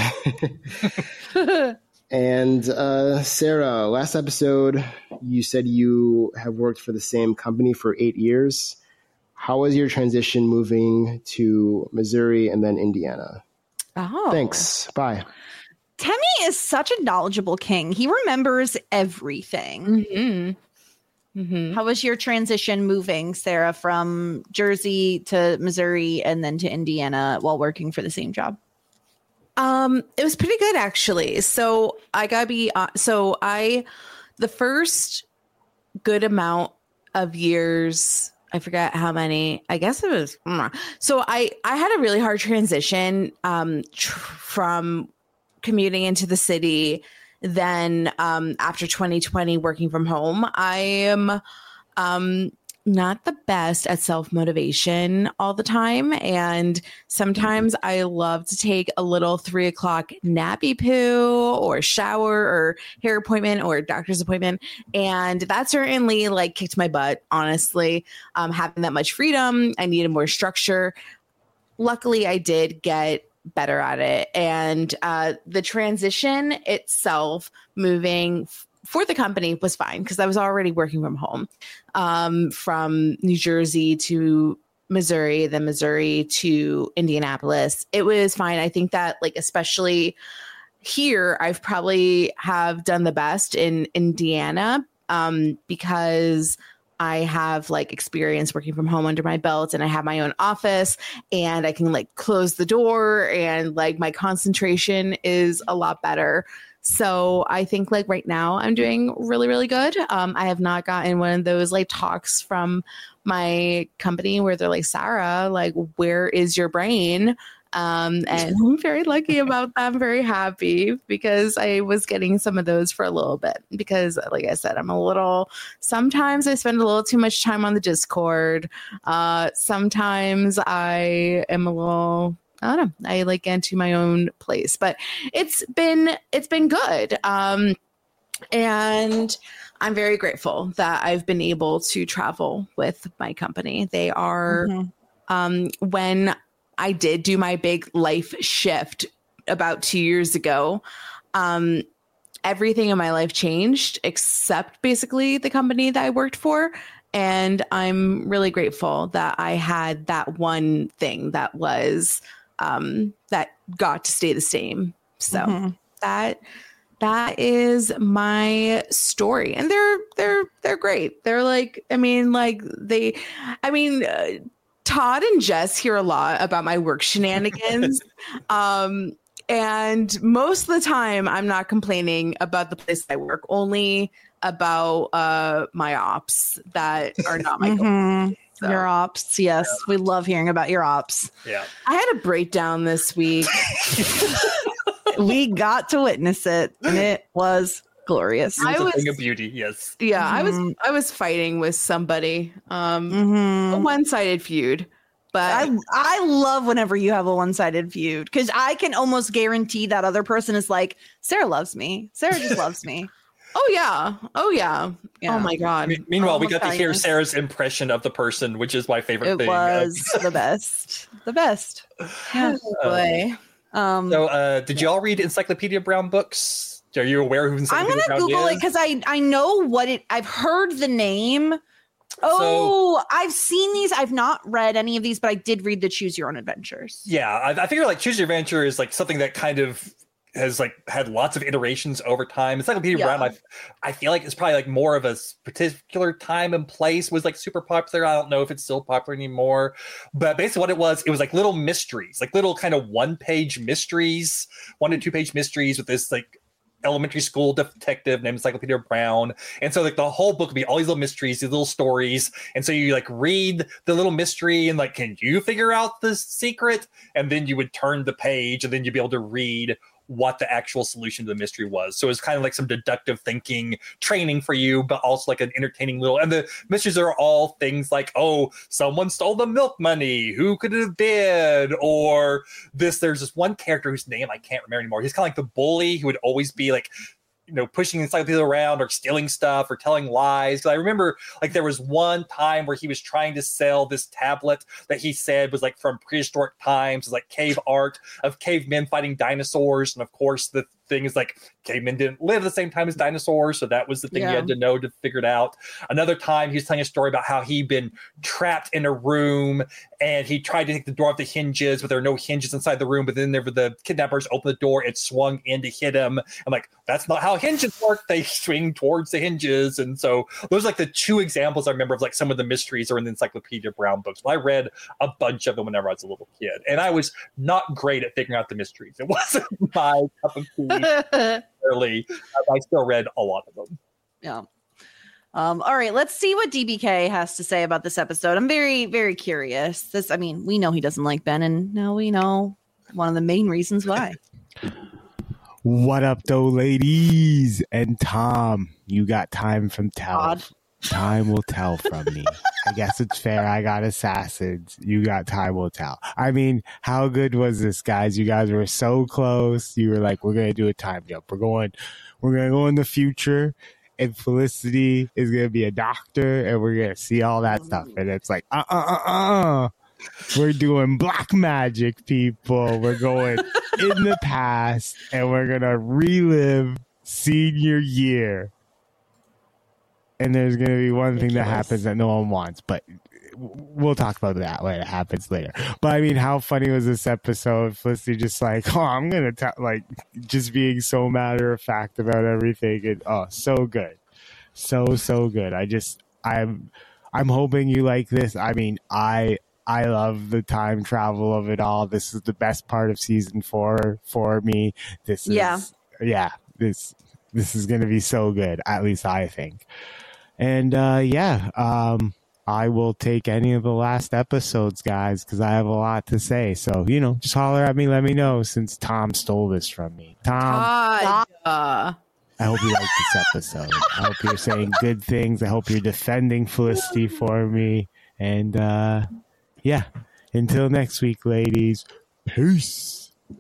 And Sarah, last episode, you said you have worked for the same company for 8 years. How was your transition moving to Missouri and then Indiana? Oh, Thanks. Bye. Temmie is such a knowledgeable king. He remembers everything. Mm-hmm. Mm-hmm. How was your transition moving, Sarah, from Jersey to Missouri and then to Indiana while working for the same job? It was pretty good, actually. So I gotta be, the first good amount of years, I forget how many, I guess it was, so I had a really hard transition, from commuting into the city. Then, after 2020 working from home, I am, not the best at self-motivation all the time. And sometimes I love to take a little 3 o'clock nappy poo or shower or hair appointment or doctor's appointment. And that certainly like kicked my butt, honestly. Having that much freedom, I needed more structure. Luckily, I did get better at it. And the transition itself, moving for the company, was fine because I was already working from home, from New Jersey to Missouri, then Missouri to Indianapolis. It was fine. I think that like, especially here, I've probably have done the best in Indiana, because I have like experience working from home under my belt, and I have my own office, and I can like close the door, and like my concentration is a lot better. So I think like right now I'm doing really, really good. I have not gotten one of those like talks from my company where they're like, Sarah, like, where is your brain? And I'm very lucky about that. I'm very happy because I was getting some of those for a little bit because like I said, sometimes I spend a little too much time on the Discord. Sometimes I am a little, I don't know, I like get into my own place, but it's been good. And I'm very grateful that I've been able to travel with my company. They are, when I did do my big life shift about 2 years ago, everything in my life changed except basically the company that I worked for. And I'm really grateful that I had that one thing that was, that got to stay the same. So that is my story. And they're great. They're like, Todd and Jess hear a lot about my work shenanigans. And most of the time I'm not complaining about the place I work, only about my ops that are not my goal. So, your ops. Yes. We love hearing about your ops. Yeah. I had a breakdown this week. We got to witness it and it was glorious. It's a thing of beauty. Yes. Yeah. I was fighting with somebody, a one-sided feud, but I love whenever you have a one-sided feud because I can almost guarantee that other person is like, Sarah loves me. Sarah just loves me. Oh yeah. Yeah. Oh my God. Meanwhile, we got to hear Sarah's impression of the person, which is my favorite thing. It was the best. The best. Yeah. Boy. So, did you all read Encyclopedia Brown books? Are you aware of who Encyclopedia Brown is? I'm gonna Google it because I know what it. I've heard the name. Oh, I've seen these. I've not read any of these, but I did read the Choose Your Own Adventures. Yeah, I figure like Choose Your Adventure is like something that kind of has like had lots of iterations over time. Encyclopedia Brown, I feel like it's probably like more of a particular time and place was like super popular. I don't know if it's still popular anymore, but basically what it was like little mysteries, like little kind of 1-page mysteries, 1 to 2-page mysteries with this like elementary school detective named Encyclopedia Brown. And so like the whole book would be all these little mysteries, these little stories. And so you like read the little mystery and like, can you figure out the secret? And then you would turn the page and then you'd be able to read what the actual solution to the mystery was. So it's kind of like some deductive thinking training for you, but also like an entertaining little, and the mysteries are all things like, oh, someone stole the milk money, who could it have been? Or there's this one character whose name I can't remember anymore. He's kind of like the bully who would always be like, pushing encyclopedias around or stealing stuff or telling lies. I remember like there was one time where he was trying to sell this tablet that he said was like from prehistoric times. It's like cave art of cavemen fighting dinosaurs. And of course the thing is like cavemen didn't live at the same time as dinosaurs. So that was the thing you had to know to figure it out. Another time he was telling a story about how he'd been trapped in a room and he tried to take the door off the hinges, but there were no hinges inside the room. But then the kidnappers opened the door, it swung in to hit him. I'm like, that's not how hinges work. They swing towards the hinges. And so those are like the two examples I remember of like some of the mysteries are in the Encyclopedia Brown books. But I read a bunch of them whenever I was a little kid. And I was not great at figuring out the mysteries. It wasn't my cup of tea. Early, I still read a lot of them. Yeah. All right, let's see what DBK has to say about this episode. I'm very, very curious. We know he doesn't like Ben, and now we know one of the main reasons why. What up, though, ladies? And Tom, you got time from tell. Time will tell from me. I guess it's fair. I got assassins. You got time will tell. I mean, how good was this, guys? You guys were so close. You were like, we're going to do a time jump. We're going to go in the future, and Felicity is going to be a doctor, and we're going to see all that stuff. And it's like, we're doing black magic, people. We're going in the past, and we're going to relive senior year. And there's going to be one thing that happens that no one wants, but we'll talk about that when it happens later. But I mean, how funny was this episode? Felicity just like, I'm going to like just being so matter of fact about everything. And so good. So good. I'm hoping you like this. I mean, I love the time travel of it all. This is the best part of season 4 for me. This is going to be so good. At least I think. And I will take any of the last episodes, guys, because I have a lot to say. So, just holler at me. Let me know since Tom stole this from me. Tom, I hope you like this episode. I hope you're saying good things. I hope you're defending Felicity for me. And, until next week, ladies. Peace.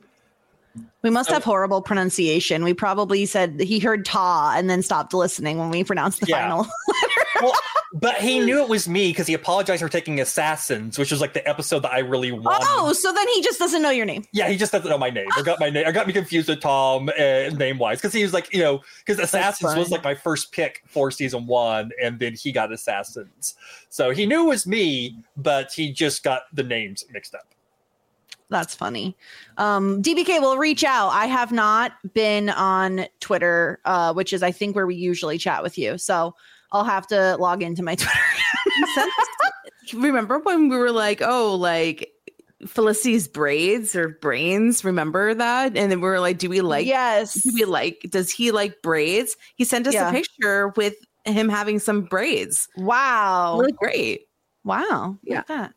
We must have horrible pronunciation. We probably said he heard ta and then stopped listening when we pronounced the final letter. Well, but he knew it was me because he apologized for taking Assassins, which was like the episode that I really wanted. Oh, so then he just doesn't know your name. Yeah, he just doesn't know my name. I got me confused with Tom name-wise because he was like, because Assassins was like my first pick for season 1, and then he got Assassins. So he knew it was me, but he just got the names mixed up. That's funny. DBK will reach out. I have not been on Twitter, which is, I think, where we usually chat with you. So I'll have to log into my Twitter. Remember when we were like, Felicity's braids or brains? Remember that? And then we were like, does he like braids? He sent us a picture with him having some braids. Wow. Really great. Wow. Yeah. Look at that.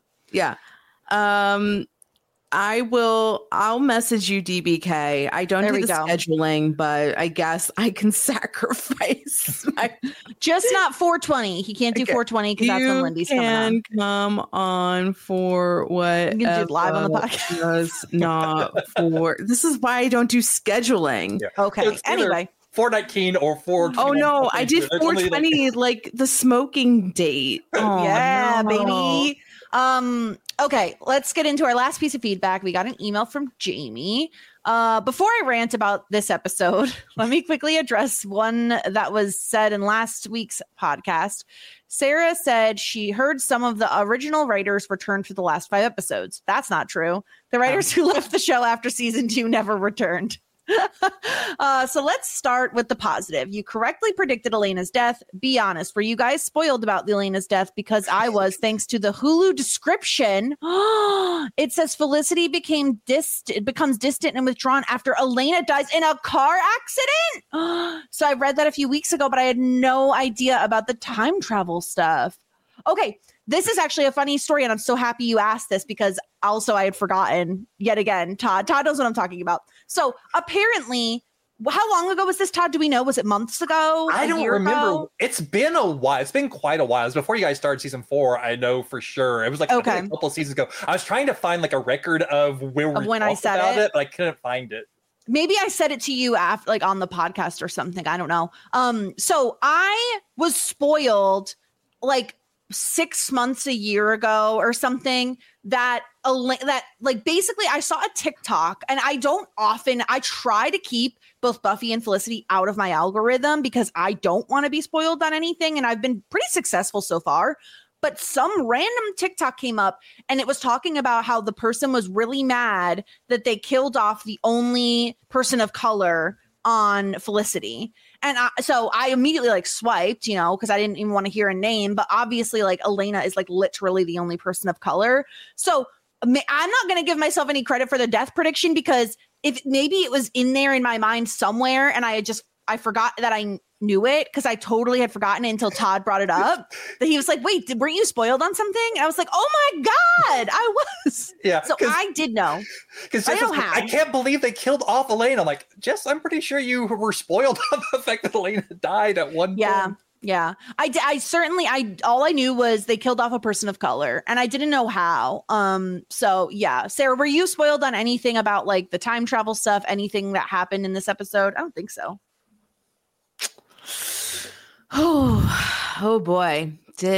Yeah. I'll message you, DBK. I don't do the scheduling, but I guess I can sacrifice just not 420. He can't do 420 because that's when Lindy's coming on. You can come on for what? You can do live on the podcast. Not for. This is why I don't do scheduling. Yeah. Okay. Anyway. 419 or 420. Oh no, I did 420 like the smoking date. Oh yeah, no. baby. Okay, let's get into our last piece of feedback. We got an email from Jamie. Before I rant about this episode, let me quickly address one that was said in last week's podcast. Sarah said she heard some of the original writers returned for the last 5 episodes. That's not true. The writers who left the show after season 2 never returned. So let's start with the positive. You correctly predicted Elena's death. Be honest, were you guys spoiled about Elena's death? Because I was, thanks to the Hulu description. It says Felicity becomes distant and withdrawn after Elena dies in a car accident. So I read that a few weeks ago, but I had no idea about the time travel stuff. Okay, this is actually a funny story, and I'm so happy you asked this because also I had forgotten yet again. Todd knows what I'm talking about. So apparently, how long ago was this, Todd? Do we know? Was it months ago? I don't remember. Ago? It's been a while. It's been quite a while. It was before you guys started season 4. I know for sure. It was like I think a couple of seasons ago. I was trying to find like a record of when I said about it, but I couldn't find it. Maybe I said it to you after, like on the podcast or something. I don't know. So I was spoiled like 6 months, a year ago or something that like basically I saw a TikTok, and I try to keep both Buffy and Felicity out of my algorithm because I don't want to be spoiled on anything. And I've been pretty successful so far. But some random TikTok came up, and it was talking about how the person was really mad that they killed off the only person of color on Felicity. And so I immediately like swiped, you know, because I didn't even want to hear a name. But obviously, like, Elena is like literally the only person of color. So I'm not going to give myself any credit for the death prediction, because if maybe it was in there in my mind somewhere, and I forgot that I knew it, because I totally had forgotten it until Todd brought it up. That he was like, wait, weren't you spoiled on something? And I was like, oh my God, I was. Yeah. So I did know. Because I can't believe they killed off Elena. I'm like, Jess, I'm pretty sure you were spoiled on the fact that Elena died at one point. Yeah. I certainly, all I knew was they killed off a person of color, and I didn't know how. So yeah. Sarah, were you spoiled on anything about like the time travel stuff? Anything that happened in this episode? I don't think so. Oh boy.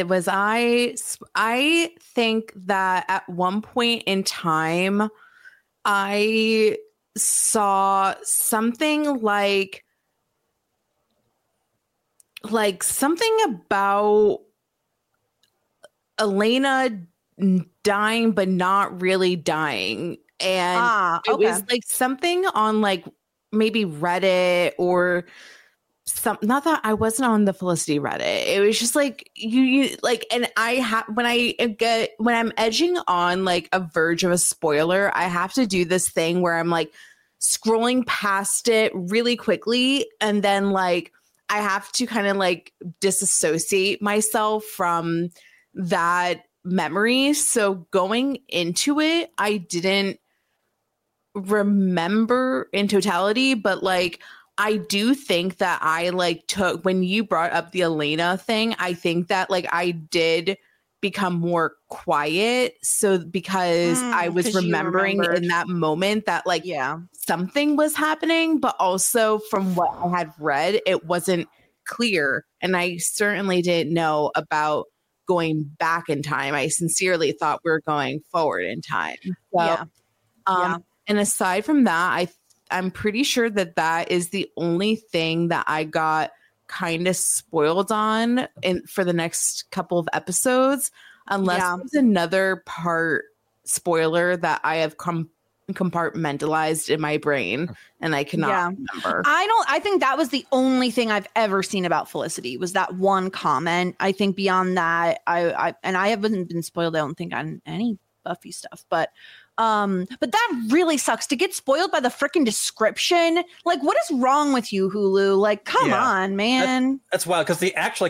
I think that at one point in time, I saw something like something about Elena dying, but not really dying. And it was like something on like maybe Reddit or not that I wasn't on the Felicity Reddit. It was just like you like, and when I'm edging on like a verge of a spoiler, I have to do this thing where I'm like scrolling past it really quickly, and then like I have to kind of like disassociate myself from that memory. So going into it, I didn't remember in totality, but like I do think that I like took, when you brought up the Elena thing, I think that like I did become more quiet. So because I was remembering in that moment that like something was happening, but also from what I had read, it wasn't clear. And I certainly didn't know about going back in time. I sincerely thought we were going forward in time. So, and aside from that, I'm pretty sure that is the only thing that I got kind of spoiled on for the next couple of episodes, unless there's another part spoiler that I have compartmentalized in my brain and I cannot remember. I think that was the only thing I've ever seen about Felicity was that one comment. I think beyond that, I haven't been spoiled, I don't think, on any Buffy stuff, but that really sucks to get spoiled by the freaking description. Like, what is wrong with you, Hulu? Like, come on, man. That's wild, because the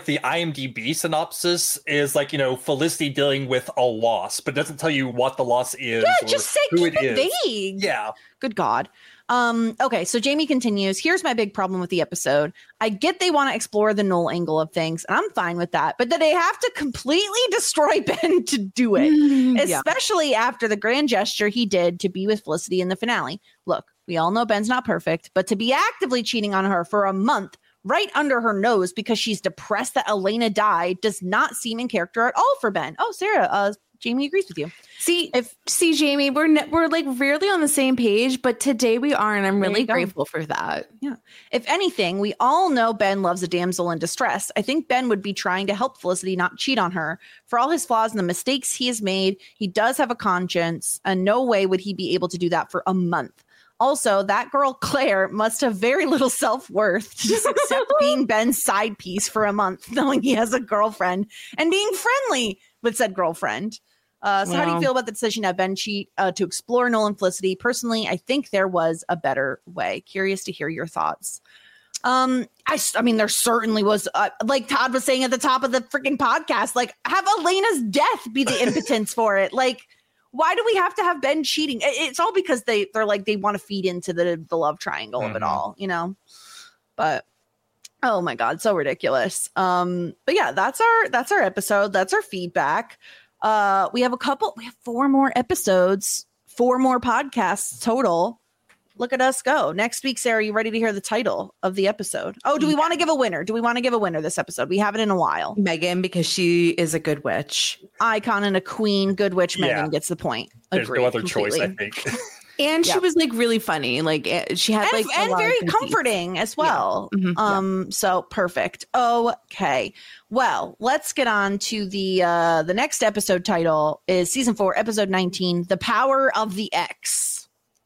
IMDb synopsis is like, you know, Felicity dealing with a loss, but doesn't tell you what the loss is. Yeah, just say keep it vague. Yeah. Good God. Okay, so Jamie continues. Here's my big problem with the episode. I get they want to explore the Noel angle of things, and I'm fine with that, but that they have to completely destroy Ben to do it, especially after the grand gesture he did to be with Felicity in the finale. Look, we all know Ben's not perfect, but to be actively cheating on her for a month right under her nose because she's depressed that Elena died does not seem in character at all for Ben. Oh, Sarah, Jamie agrees with you. See, Jamie, we're like rarely on the same page, but today we are, and I'm really grateful for that. Yeah. If anything, we all know Ben loves a damsel in distress. I think Ben would be trying to help Felicity not cheat on her. For all his flaws and the mistakes he has made, he does have a conscience, and no way would he be able to do that for a month. Also, that girl Claire must have very little self-worth to just accept being Ben's side piece for a month, knowing he has a girlfriend and being friendly with said girlfriend. So how do you feel about the decision to have Ben cheat to explore Noel and Felicity? Personally, I think there was a better way. Curious to hear your thoughts. I mean, there certainly was, like Todd was saying at the top of the freaking podcast, like, have Elena's death be the impotence for it. Like, why do we have to have Ben cheating? It's all because they're like, they want to feed into the love triangle of it all, you know? But, oh my God, so ridiculous. But yeah, that's our episode. That's our feedback. We have 4 more episodes, 4 more podcasts total. Look at us go. Next week, Sarah, you ready to hear the title of the episode? Oh, do we want to give a winner? Do we want to give a winner this episode? We haven't in a while. Megan, because she is a good witch. Icon and a queen. Good witch. Megan gets the point. There's no other choice, I think. And she was like really funny. Like she had like and very comforting as well. Yeah. Mm-hmm. So perfect. Okay. Well, let's get on to the next episode. Title is season 4, episode 19, The Power of the X.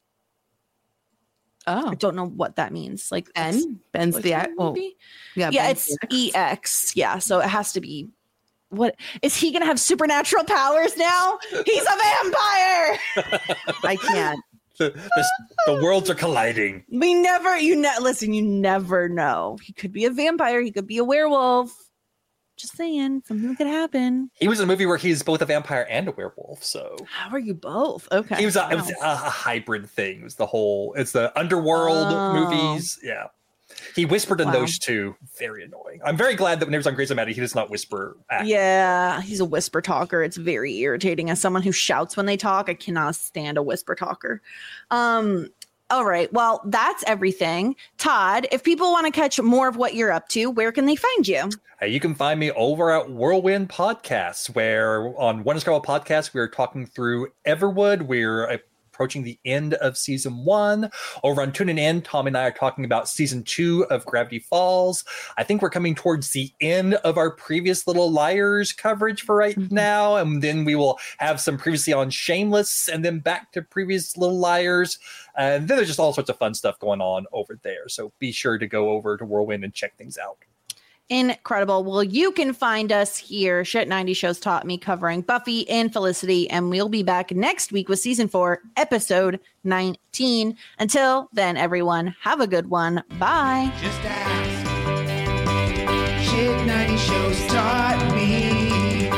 Oh, I don't know what that means. Like Ben's the X. Well, yeah, it's EX. Yeah, so it has to be. What is he gonna have supernatural powers now? He's a vampire. I can't. The worlds are colliding. You never know. He could be a vampire. He could be a werewolf. Just saying, something could happen. He was in a movie where he's both a vampire and a werewolf. So how are you both? Okay, it was a hybrid thing. It's the underworld movies. Yeah, he whispered in those two. Very annoying. I'm very glad that when he was on Grey's Anatomy, he does not whisper. Yeah, he's a whisper talker. It's very irritating. As someone who shouts when they talk, I cannot stand a whisper talker. All right. Well, that's everything. Todd, if people want to catch more of what you're up to, where can they find you? You can find me over at Whirlwind Podcasts, where on One Discoverable Podcast, we're talking through Everwood. We're approaching the end of season 1. Over on Tuning In, Tom and I are talking about season 2 of Gravity Falls. I think we're coming towards the end of our previous Little Liars coverage for right now. And then we will have some previously on Shameless and then back to previous Little Liars. And then there's just all sorts of fun stuff going on over there. So be sure to go over to Whirlwind and check things out. Incredible. Well, you can find us here. Shit 90 Shows Taught Me, covering Buffy and Felicity, and we'll be back next week with season 4, episode 19. Until then, everyone, have a good one. Bye. Just ask. Shit 90 Shows Taught Me.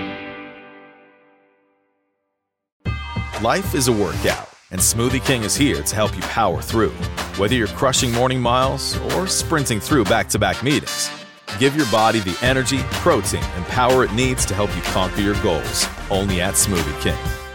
Life is a workout, and Smoothie King is here to help you power through. Whether you're crushing morning miles or sprinting through back-to-back meetings, give your body the energy, protein, and power it needs to help you conquer your goals. Only at Smoothie King.